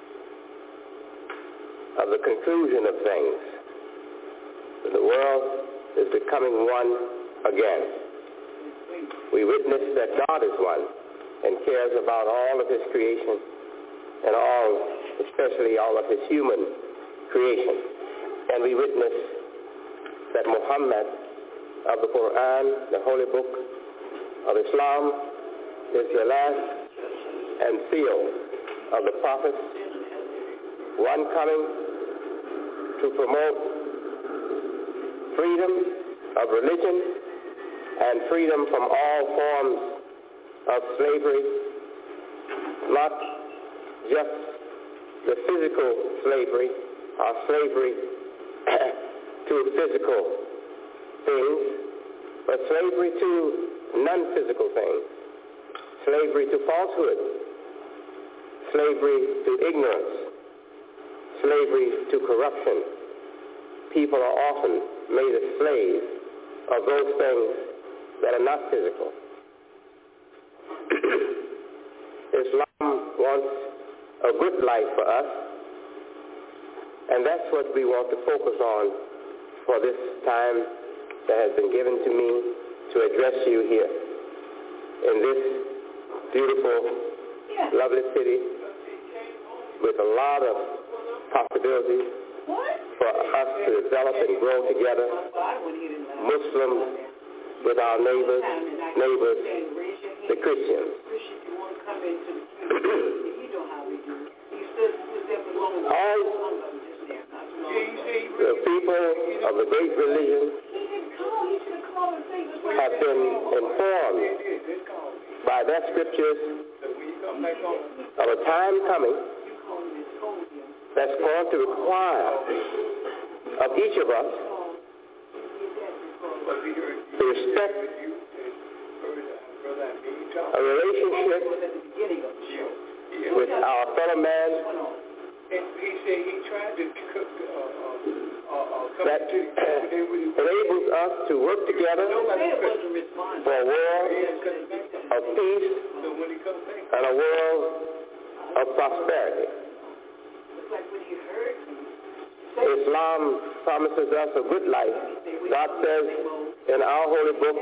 F: of the conclusion of things. The world is becoming one again. We witness that God is one and cares about all of His creation and all, especially all of His human creation. And we witness that Muhammad of the Quran, the holy book of Islam, is the last and seal of the prophets, one coming to promote freedom of religion and freedom from all forms of slavery, not just the physical slavery or slavery to physical things, but slavery to non-physical things, slavery to falsehood, slavery to ignorance, slavery to corruption. People are often made a slave of those things that are not physical. Islam wants a good life for us, and that's what we want to focus on for this time that has been given to me to address you here in this beautiful, lovely city with a lot of possibilities for us to develop and grow together, Muslims with our neighbors, neighbors, the Christians. All the people of the great religion have been informed by their scriptures of a time coming that's going to require of each of us to respect a relationship with our fellow man that enables us to work together for a world of peace and a world of prosperity. Islam promises us a good life. God says in our holy book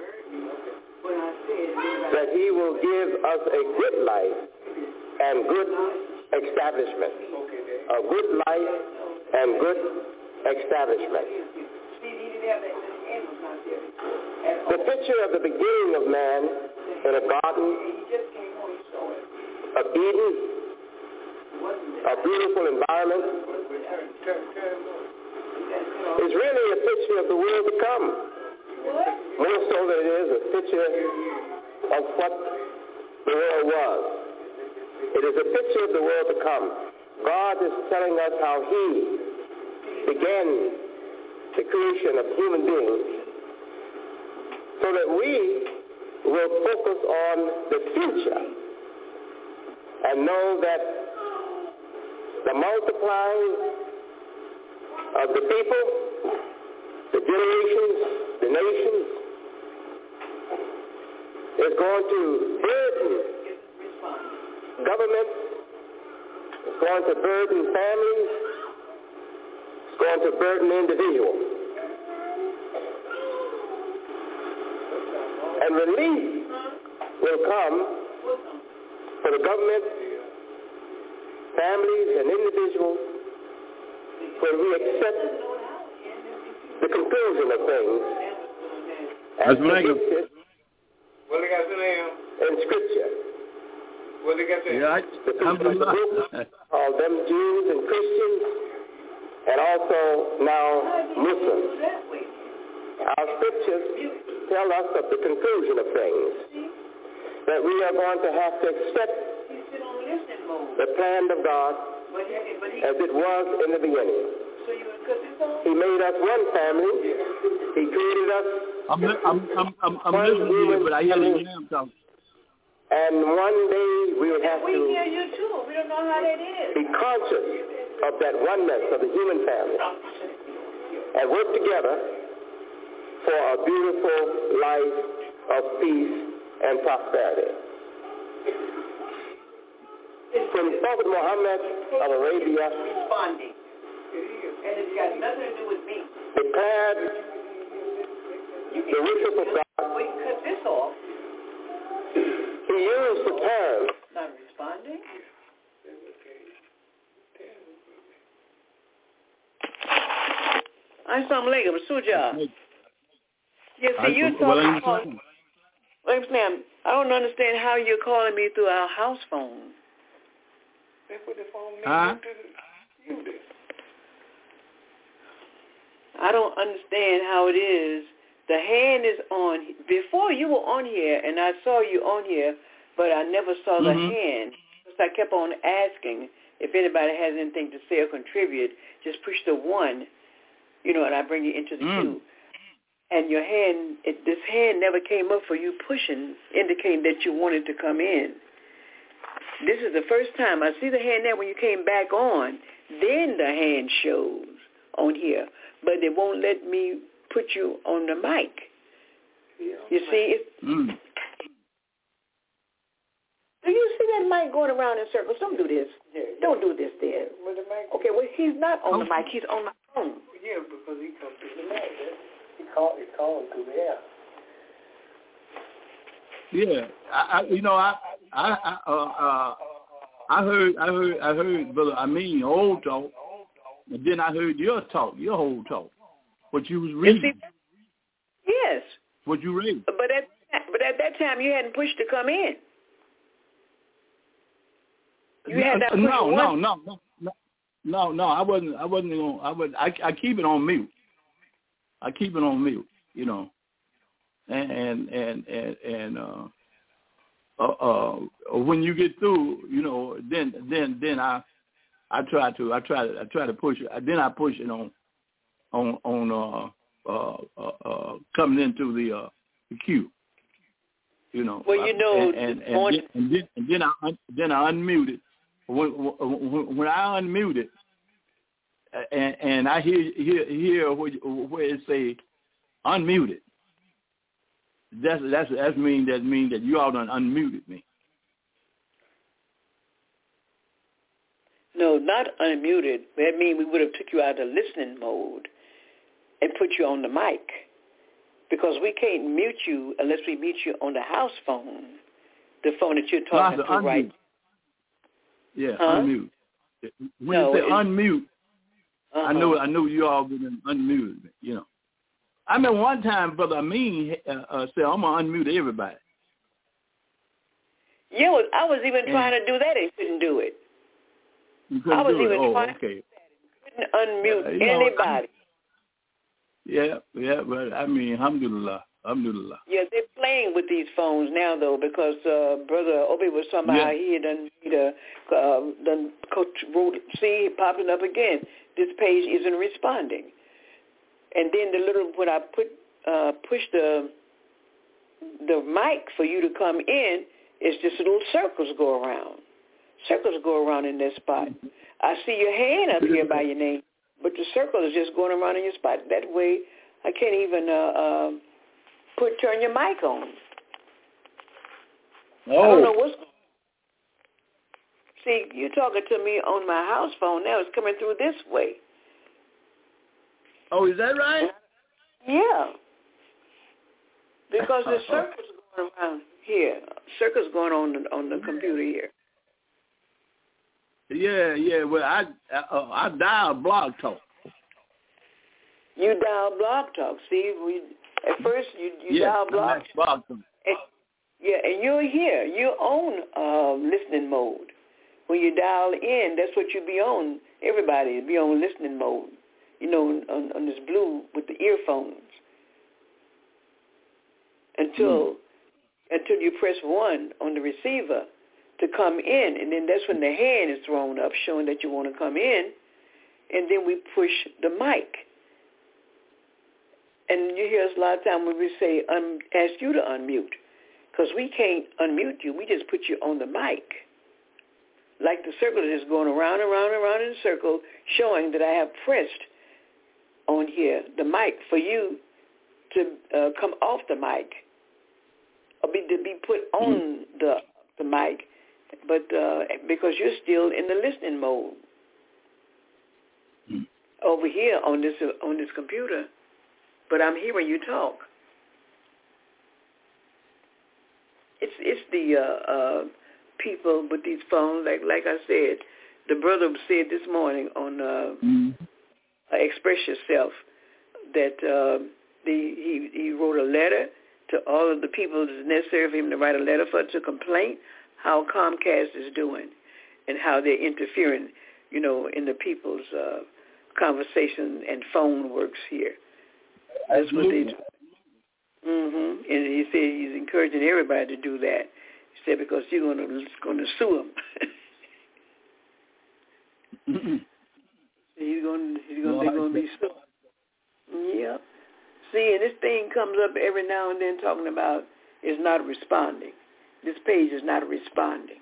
F: that he will give us a good life and good establishment. A good life and good establishment. The picture of the beginning of man in a garden of Eden, a beautiful environment, is really a picture of the world to come. More so than it is a picture of what the world was. It is a picture of the world to come. God is telling us how he began the creation of human beings so that we will focus on the future and know that the multiplying of the people, the generations, the nations, is going to burden governments, it's going to burden families, it's going to burden individuals. And relief will come for the government, families, and individuals when we accept the conclusion of things as predicted in Scripture.
C: Yeah,
F: the people of the book, all them Jews and Christians, and also now Muslims. Our Scriptures tell us of the conclusion of things, that we are going to have to accept the plan of God as it was in the beginning. He made us one family. He created us
C: I'm, I'm, I'm, I'm, I'm
F: one
C: listening to you,
F: human
C: but I hear
F: family.
C: the name talking.
F: And one day we will have
G: We
F: to
G: hear you too. We don't know how that is.
F: be conscious of that oneness of the human family and work together for a beautiful life of peace and prosperity. When Prophet Muhammad of Arabia
G: Responding. And it's got nothing to do with me.
F: declared the worship of God,
G: We can cut this off.
F: he used the term
G: Not responding. Assalamu alaikum, Suja. Yeah, see, you're talking about, wait, ma'am, I don't understand how you're calling me through our house phone.
D: They put the phone
C: Huh?
D: you did.
G: I don't understand how it is. The hand is on. Before you were on here, and I saw you on here, but I never saw the
C: Mhm.
G: hand. So I kept on asking if anybody has anything to say or contribute. Just push the one, you know, and I bring you into the
C: Mm.
G: queue. And your hand, it, this hand never came up for you pushing, indicating that you wanted to come in. This is the first time I see the hand there when you came back on. Then the hand shows on here, but it won't let me put you on the mic. You see, it's,
C: Mm.
G: do you see that mic going around in circles? Don't do this.
D: Yeah,
G: Don't do this there.
D: With the mic.
G: Okay, well, he's not on the
C: Okay.
G: mic. He's on my phone.
D: Yeah, because he comes through the mic. He call he calling through the air.
C: Yeah, I, I, you know, I, I, I, uh, uh, I heard, I heard, I heard, brother. I mean, old talk, and then I heard your talk, your whole talk, what you was
G: You
C: reading,
G: see? Yes,
C: what you read.
G: but at but at that time you hadn't pushed to come in. You had that push
C: no,
G: one.
C: no, no, no, no,
H: No, no, I wasn't. I wasn't on. I would. I, I keep it on mute. I keep it on mute. You know, and and and and, and uh, uh, uh, when you get through, you know, then then then I I try to I try to I try to push it. Then I push it on on on uh, uh, uh, uh, coming into the uh, the queue. You know.
G: Well, you know,
H: and and, and, then, and then and then I then I unmute it. When, when, when I unmute it, and, and I hear hear hear where, where it say unmuted, that's that's that's mean that mean that you all done unmuted me.
G: No, not unmuted. That means we would have took you out of listening mode and put you on the mic, because we can't mute you unless we mute you on the house phone, the phone that you're talking
H: no,
G: to, right?
H: Yeah,
G: huh?
H: unmute. When
G: no,
H: you say unmute,
G: uh-huh.
H: I know I know you all been unmuted. You know, I mean one time, brother. I mean, uh, uh, said I'm gonna unmute everybody.
G: Yeah, well, I was even
H: and
G: trying to do that and couldn't do it.
H: You couldn't
G: I was
H: do
G: even
H: it. Oh,
G: trying
H: okay.
G: to do that and couldn't unmute
H: uh, you know,
G: anybody.
H: Yeah, yeah, but I mean, alhamdulillah, alhamdulillah.
G: Yeah, they're playing with these phones now, though, because uh, Brother Obi was talking about
H: yeah.
G: how he had done, uh, uh, done coach wrote, see, it popping up again. This page isn't responding. And then the little, when I put uh, push the the mic for you to come in, it's just little circles go around. Circles go around in that spot. I see your hand up here by your name, but the circle is just going around in your spot. That way, I can't even uh, uh, put turn your mic on.
H: Oh.
G: I don't know what's. See, you're talking to me on my house phone now. It's coming through this way.
H: Oh, is that right?
G: Yeah. Because the circles going around here. Circles going on the, on the computer here.
H: Yeah, yeah. Well, I I, uh, I dial Blog Talk.
G: You dial Blog Talk. See, we at first you you
H: yeah,
G: dial Blog
H: Talk. And,
G: yeah, and you're here. You're on uh, listening mode. When you dial in, that's what you be on. Everybody be on listening mode. You know, on, on this blue with the earphones. Until mm. until you press one on the receiver to come in, and then that's when the hand is thrown up, showing that you want to come in, and then we push the mic. And you hear us a lot of times when we say, um, ask you to unmute, because we can't unmute you. We just put you on the mic. Like the circle is just going around and around and around in a circle, showing that I have pressed on here the mic for you to uh, come off the mic, or be, to be put on mm. the the mic, but uh, because you're still in the listening mode mm. over here on this uh, on this computer, but I'm hearing you talk. It's it's the uh, uh, people with these phones, like like I said, the brother said this morning on uh, mm. uh, Express Yourself that uh, the, he he wrote a letter to all of the people that's necessary for him to write a letter for to complain how Comcast is doing and how they're interfering, you know, in the people's uh, conversation and phone works here. That's
H: Absolutely.
G: what they do. Mm-hmm. And he said he's encouraging everybody to do that. He said because you're going to going to sue him. mm-hmm. He's going he's going well, they're going to be sued. Yeah. See, and this thing comes up every now and then talking about is not responding. This page is not responding.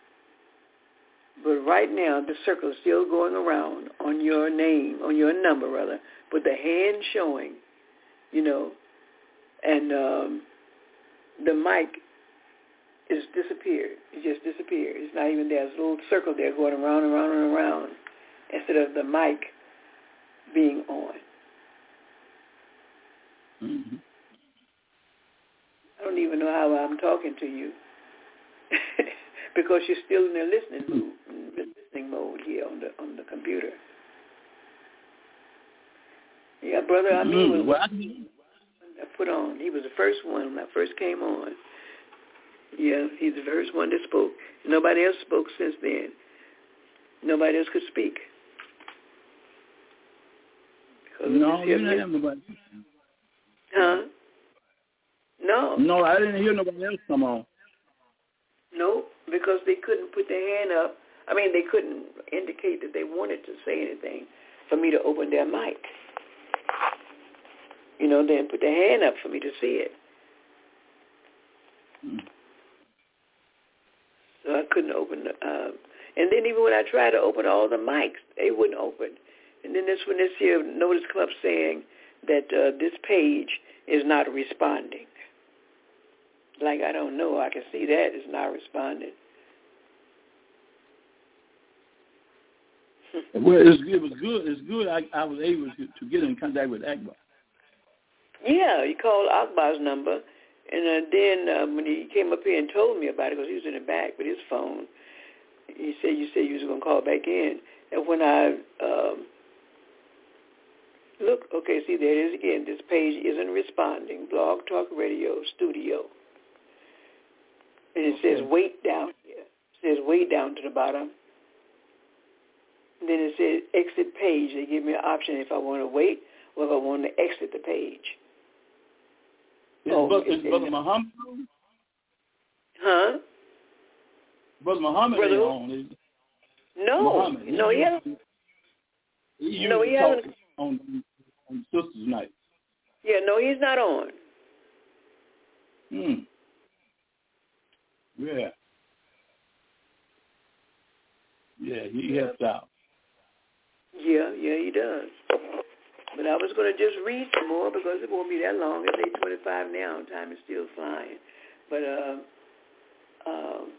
G: But right now, the circle is still going around on your name, on your number, rather, with the hand showing, you know, and um, the mic is disappeared. It just disappeared. It's not even there. There's a little circle there going around and around and around instead of the mic being on.
H: Mm-hmm.
G: I don't even know how I'm talking to you because you're still in the listening mood, listening mode here on the on the computer. Yeah, brother, I mean,
H: mm-hmm.
G: was I put on. He was the first one when I first came on. Yeah, he's the first one that spoke. Nobody else spoke since then. Nobody else could speak.
H: No, you didn't have nobody.
G: Huh? No.
H: No, I didn't hear nobody else come on.
G: No, because they couldn't put their hand up. I mean, they couldn't indicate that they wanted to say anything for me to open their mic. You know, they didn't put their hand up for me to see it.
H: Hmm.
G: So I couldn't open the, uh, and then even when I tried to open all the mics, they wouldn't open. And then this when this here notice come up saying that uh, this page is not responding. Like, I don't know. I can see that it's not responding.
H: Well, it's, it was good. It's good. I, I was able to, to get in contact with Akbar.
G: Yeah, he called Akbar's number, and uh, then uh, when he came up here and told me about it, because he was in the back with his phone, he said, you said you was going to call back in. And when I um, look, okay, see, there it is again. This page isn't responding. Blog Talk Radio Studio. And it
H: Okay.
G: says wait down here. It says wait down to the bottom. And then it says exit page. They give me an option if I want to wait or if I want to exit the page.
H: Is,
G: oh,
H: Brother, is Brother Muhammad on?
G: Huh?
H: Brother Muhammad
G: Brother
H: ain't
G: who?
H: on, is he?
G: No.
H: Muhammad.
G: No, he hasn't.
H: He
G: No, he
H: usually
G: hasn't.
H: talks on, on Sisters Night.
G: Yeah, no, he's not on.
H: Hmm. Yeah. Yeah, he helps out.
G: Yeah, yeah, he does. But I was going to just read some more because it won't be that long. It's eight twenty-five now. Time is still flying. But, uh, um,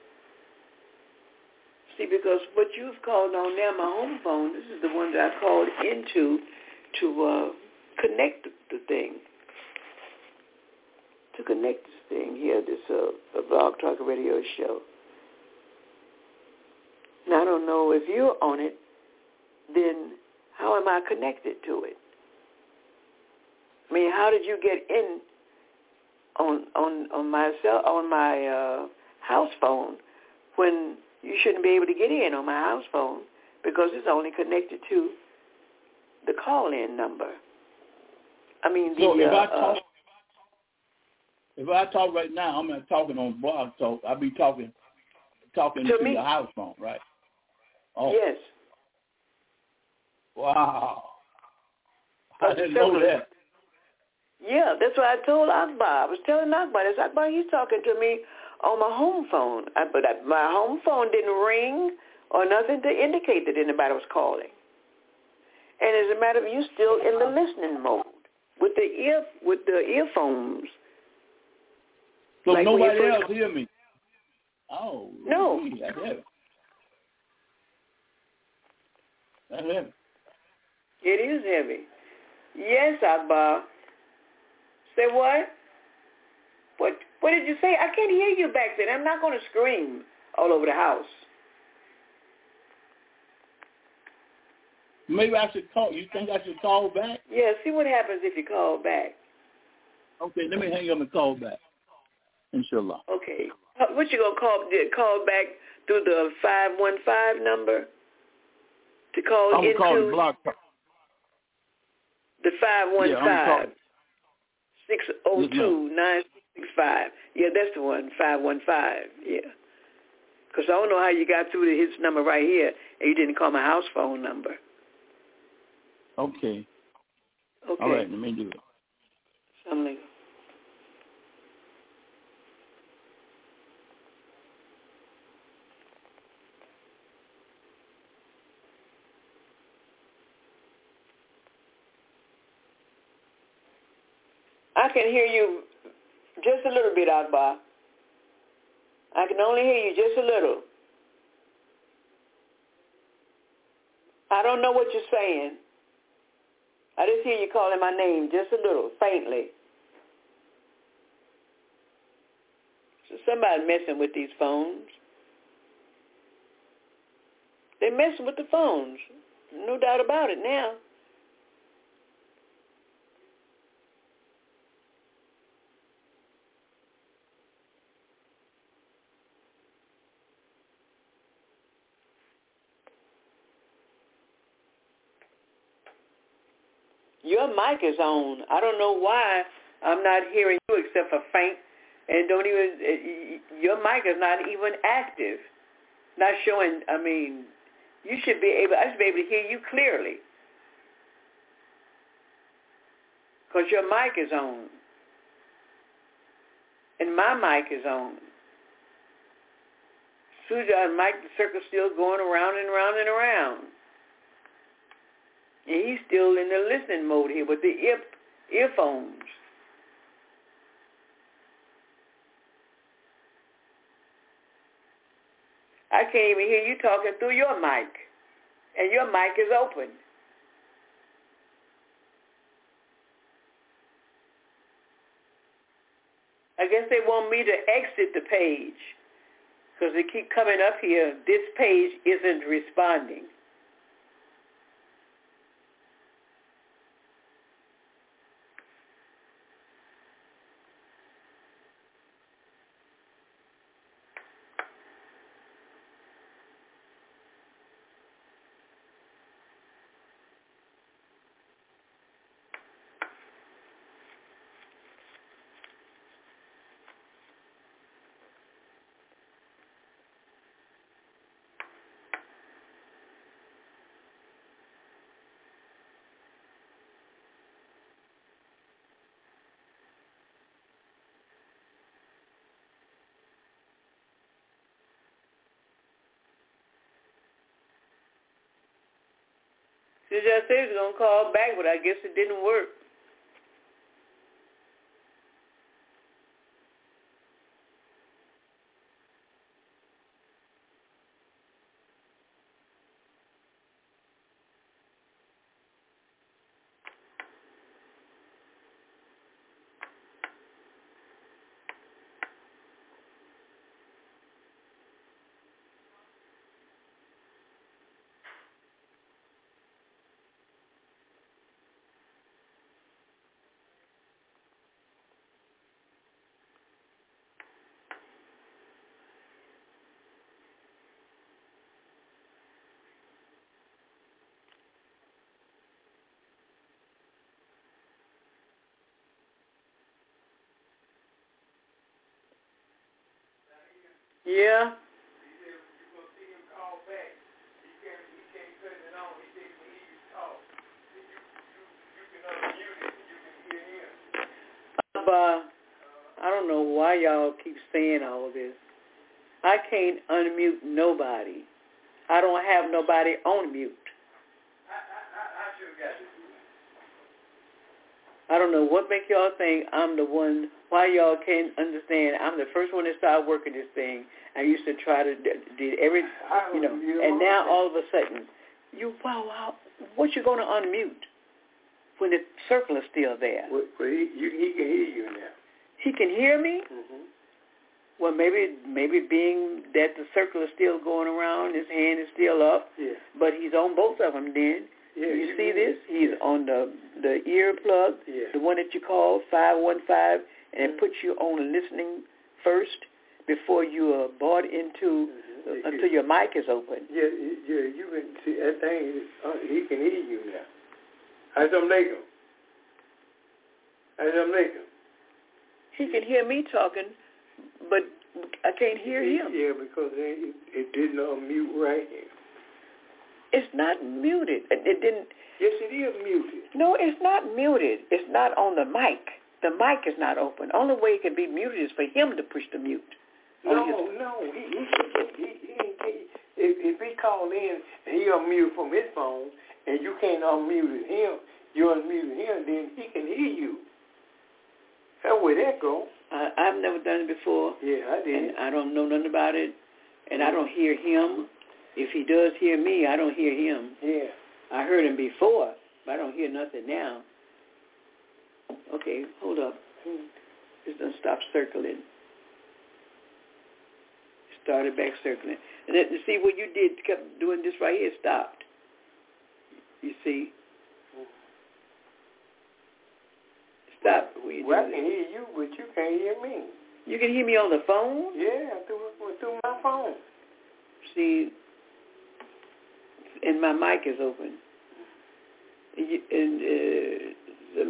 G: see, because what you've called on now, my home phone, this is the one that I called into to uh, connect the, the thing. To connect this thing here, this uh, Blog Talk Radio show. Now, I don't know if you're on it, then how am I connected to it? I mean, how did you get in on on on my cell, on my uh, house phone when you shouldn't be able to get in on my house phone because it's only connected to the call-in number? I mean, the,
H: so if
G: uh,
H: I talk,
G: uh,
H: if I talk right now, I'm not talking on Blog Talk. I'll be talking talking
G: to
H: to
G: me,
H: the house phone, right? Oh.
G: Yes.
H: Wow. I didn't know that.
G: Yeah, that's what I told Akbar. I was telling Akbar, that's Akbar, he's talking to me on my home phone. I, but I, my home phone didn't ring or nothing to indicate that anybody was calling. And as a matter of you still in the listening mode with the ear with the earphones.
H: So
G: like
H: nobody
G: first...
H: else hear me? Oh.
G: No.
H: Really? That's heavy. That's heavy.
G: It is heavy. Yes, Akbar. Say what? What What did you say? I can't hear you back then. I'm not going to scream all over the house.
H: Maybe I should call. You think I should call back?
G: Yeah, see what happens if you call back.
H: Okay, let me hang up and call back. Inshallah.
G: Okay. What you going to call call back through the five one five number to call
H: I'm
G: into?
H: call the Blog Talk.
G: The five one five, six oh two, nine six five. Yeah, that's the one, five one five. Yeah. Because I don't know how you got through to his number right here and you didn't call my house phone number.
H: Okay.
G: Okay.
H: All right, let me do it.
G: Something. I can hear you just a little bit, Akbar. I can only hear you just a little. I don't know what you're saying. I just hear you calling my name just a little, faintly. So somebody messing with these phones. They're messing with the phones. No doubt about it now. Your mic is on. I don't know why I'm not hearing you except for faint, and don't even, your mic is not even active. Not showing, I mean, you should be able, I should be able to hear you clearly. Because your mic is on. And my mic is on. Suja and Mike, the circle's still going around and around and around. And he's still in the listening mode here with the ear, earphones. I can't even hear you talking through your mic. And your mic is open. I guess they want me to exit the page because they keep coming up here. This page isn't responding. She just said she was going to call back, but I guess it didn't work. Yeah. Uh, I don't know why y'all keep saying all this. I can't unmute nobody. I don't have nobody on mute. I don't know what make y'all think I'm the one, why y'all can't understand. I'm the first one that started working this thing. I used to try to did every, you know, and now all of a sudden, you, wow, wow, what you going to unmute when the circle is still there?
I: Well, he, you, he can hear you now.
G: He can hear me?
I: Mm-hmm.
G: Well, maybe maybe being that the circle is still going around, his hand is still up,
I: yeah.
G: But he's on both of them then.
I: Yeah,
G: you,
I: you
G: see
I: mean,
G: this? He's
I: yeah.
G: on the the ear plug,
I: yeah.
G: the one that you call five one five, and
I: mm-hmm.
G: it puts you on listening first before you are brought into,
I: mm-hmm.
G: uh, until your mic is open.
I: Yeah, yeah, you can see that thing, uh, he can hear you now. Assalamualaikum. Assalamualaikum.
G: He can hear me talking, but I can't hear him.
I: Yeah, because it, it didn't unmute right here.
G: It's not muted. It, it didn't.
I: Yes, it is muted.
G: No, it's not muted. It's not on the mic. The mic is not open. Only way it can be muted is for him to push the mute.
I: No, his... no. He, he, he, he, he, if, if he called in and he unmuted from his phone and you can't unmute him, you unmute him, then he can hear you. That's where that go.
G: Uh, I've never done it before.
I: Yeah, I did.
G: And I don't know nothing about it. And I don't hear him. If he does hear me, I don't hear him.
I: Yeah.
G: I heard him before, but I don't hear nothing now. Okay, hold up. It's done stopped circling. Started back circling. And then, see what you did, kept doing this right here, stopped. You see? Stop.
I: Well, I can hear you, but you can't hear me.
G: You can hear me on the phone?
I: Yeah, through, through my phone.
G: See, and my mic is open. And, and uh,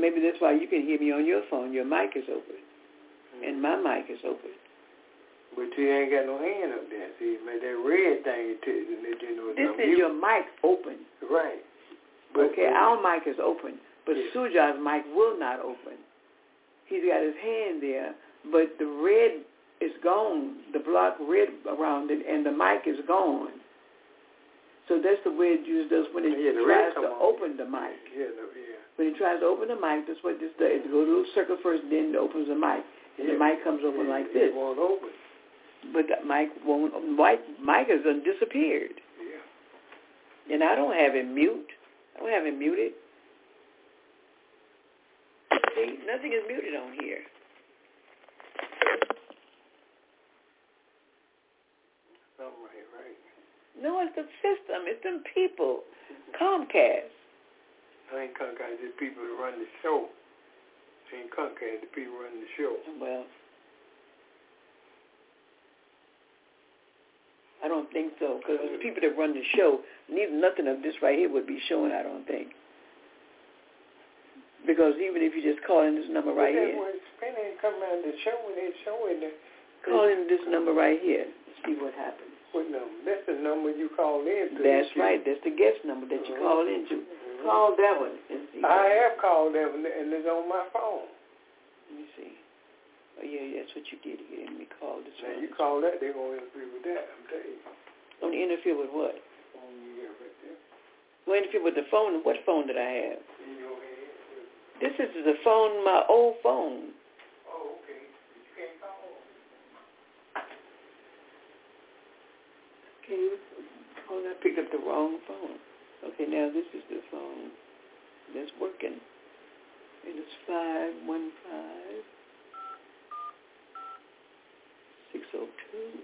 G: maybe that's why you can hear me on your phone. Your mic is open, mm-hmm. and my mic is open.
I: But you ain't got no hand up there. See, man, that red thing, to let you know.
G: This is your mic open.
I: Right.
G: But, okay, but, our mic is open, but yeah. Sujar's mic will not open. He's got his hand there, but the red is gone, the block red around it, and the mic is gone. So that's the way it usually does when it
I: yeah,
G: tries to
I: on.
G: open the mic.
I: Yeah, no, yeah.
G: When it tries to open the mic, that's what this does. It goes a little circle first, then it opens the mic. And
I: yeah.
G: the mic comes open
I: yeah,
G: like this.
I: It won't open.
G: But the mic won't, mic, mic has disappeared.
I: Yeah.
G: And I don't have it mute. I don't have it muted. See, nothing is muted on here.
I: Something right, right.
G: No, it's the system. It's them people. Comcast.
I: I ain't Comcast. It's people that run the show. I ain't Comcast. The people running the show.
G: Well, I don't think so, because the people that run the show, neither nothing of this right here would be showing, I don't think. Because even if you just call in this number right here.
I: Well, Spain ain't come around the show when they show it.
G: Call in this number right here. See what happens.
I: What number? That's the number you call in to.
G: That's right. That's the guest number that you mm-hmm. call into. Mm-hmm. Call that one and see.
I: I have called that one, and it's on my phone.
G: Let me see. Oh, yeah, that's what you did to get in. We called this
I: now,
G: one.
I: you call that, they're going to interfere with that, I'm telling you.
G: Going to interfere with what?
I: Phone you got right there.
G: Going to interfere with the phone? What phone did I have?
I: In your hand.
G: This is the phone, my old phone.
I: Oh, okay. You can't call.
G: Okay, oh, I picked up the wrong phone. Okay, now this is the phone that's working. And it's five one five. six oh two,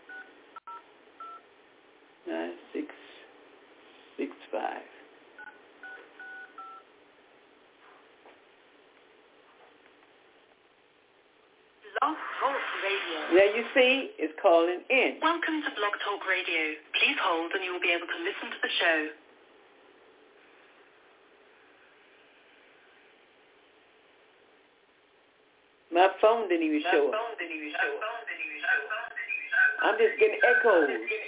G: nine six six five.
A: Blog Talk Radio.
G: There you see, it's calling in.
A: Welcome to Blog Talk Radio. Please hold and you will be able to listen to the show.
G: My phone didn't even
A: My
G: show up.
A: phone didn't even show up.
G: I'm just getting echoes.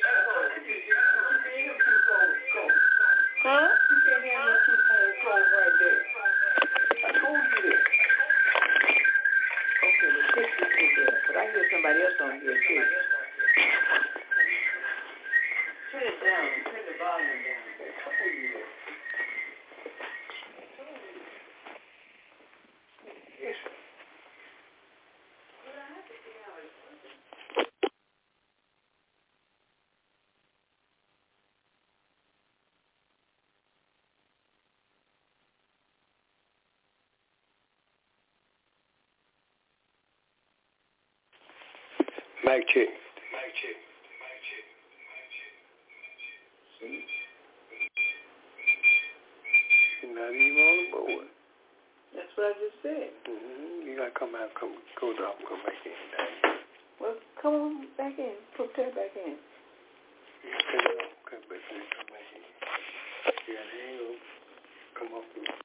G: Huh?
I: You can't have no two phone calls right there. I told you this.
G: Okay, the fix is in there, but I hear somebody else on here too. Turn it down. Turn the volume down. I told you this.
I: Yes. Mic check. Mic check. Mic check. Mic check. See? You're not even on the board.
G: That's what I just said.
I: Mm-hmm. You gotta come out, come, go down, come back in.
G: Well, come on back in. Put that back in.
I: Yeah, come on, come back in, come back in. You gotta hang up, come up.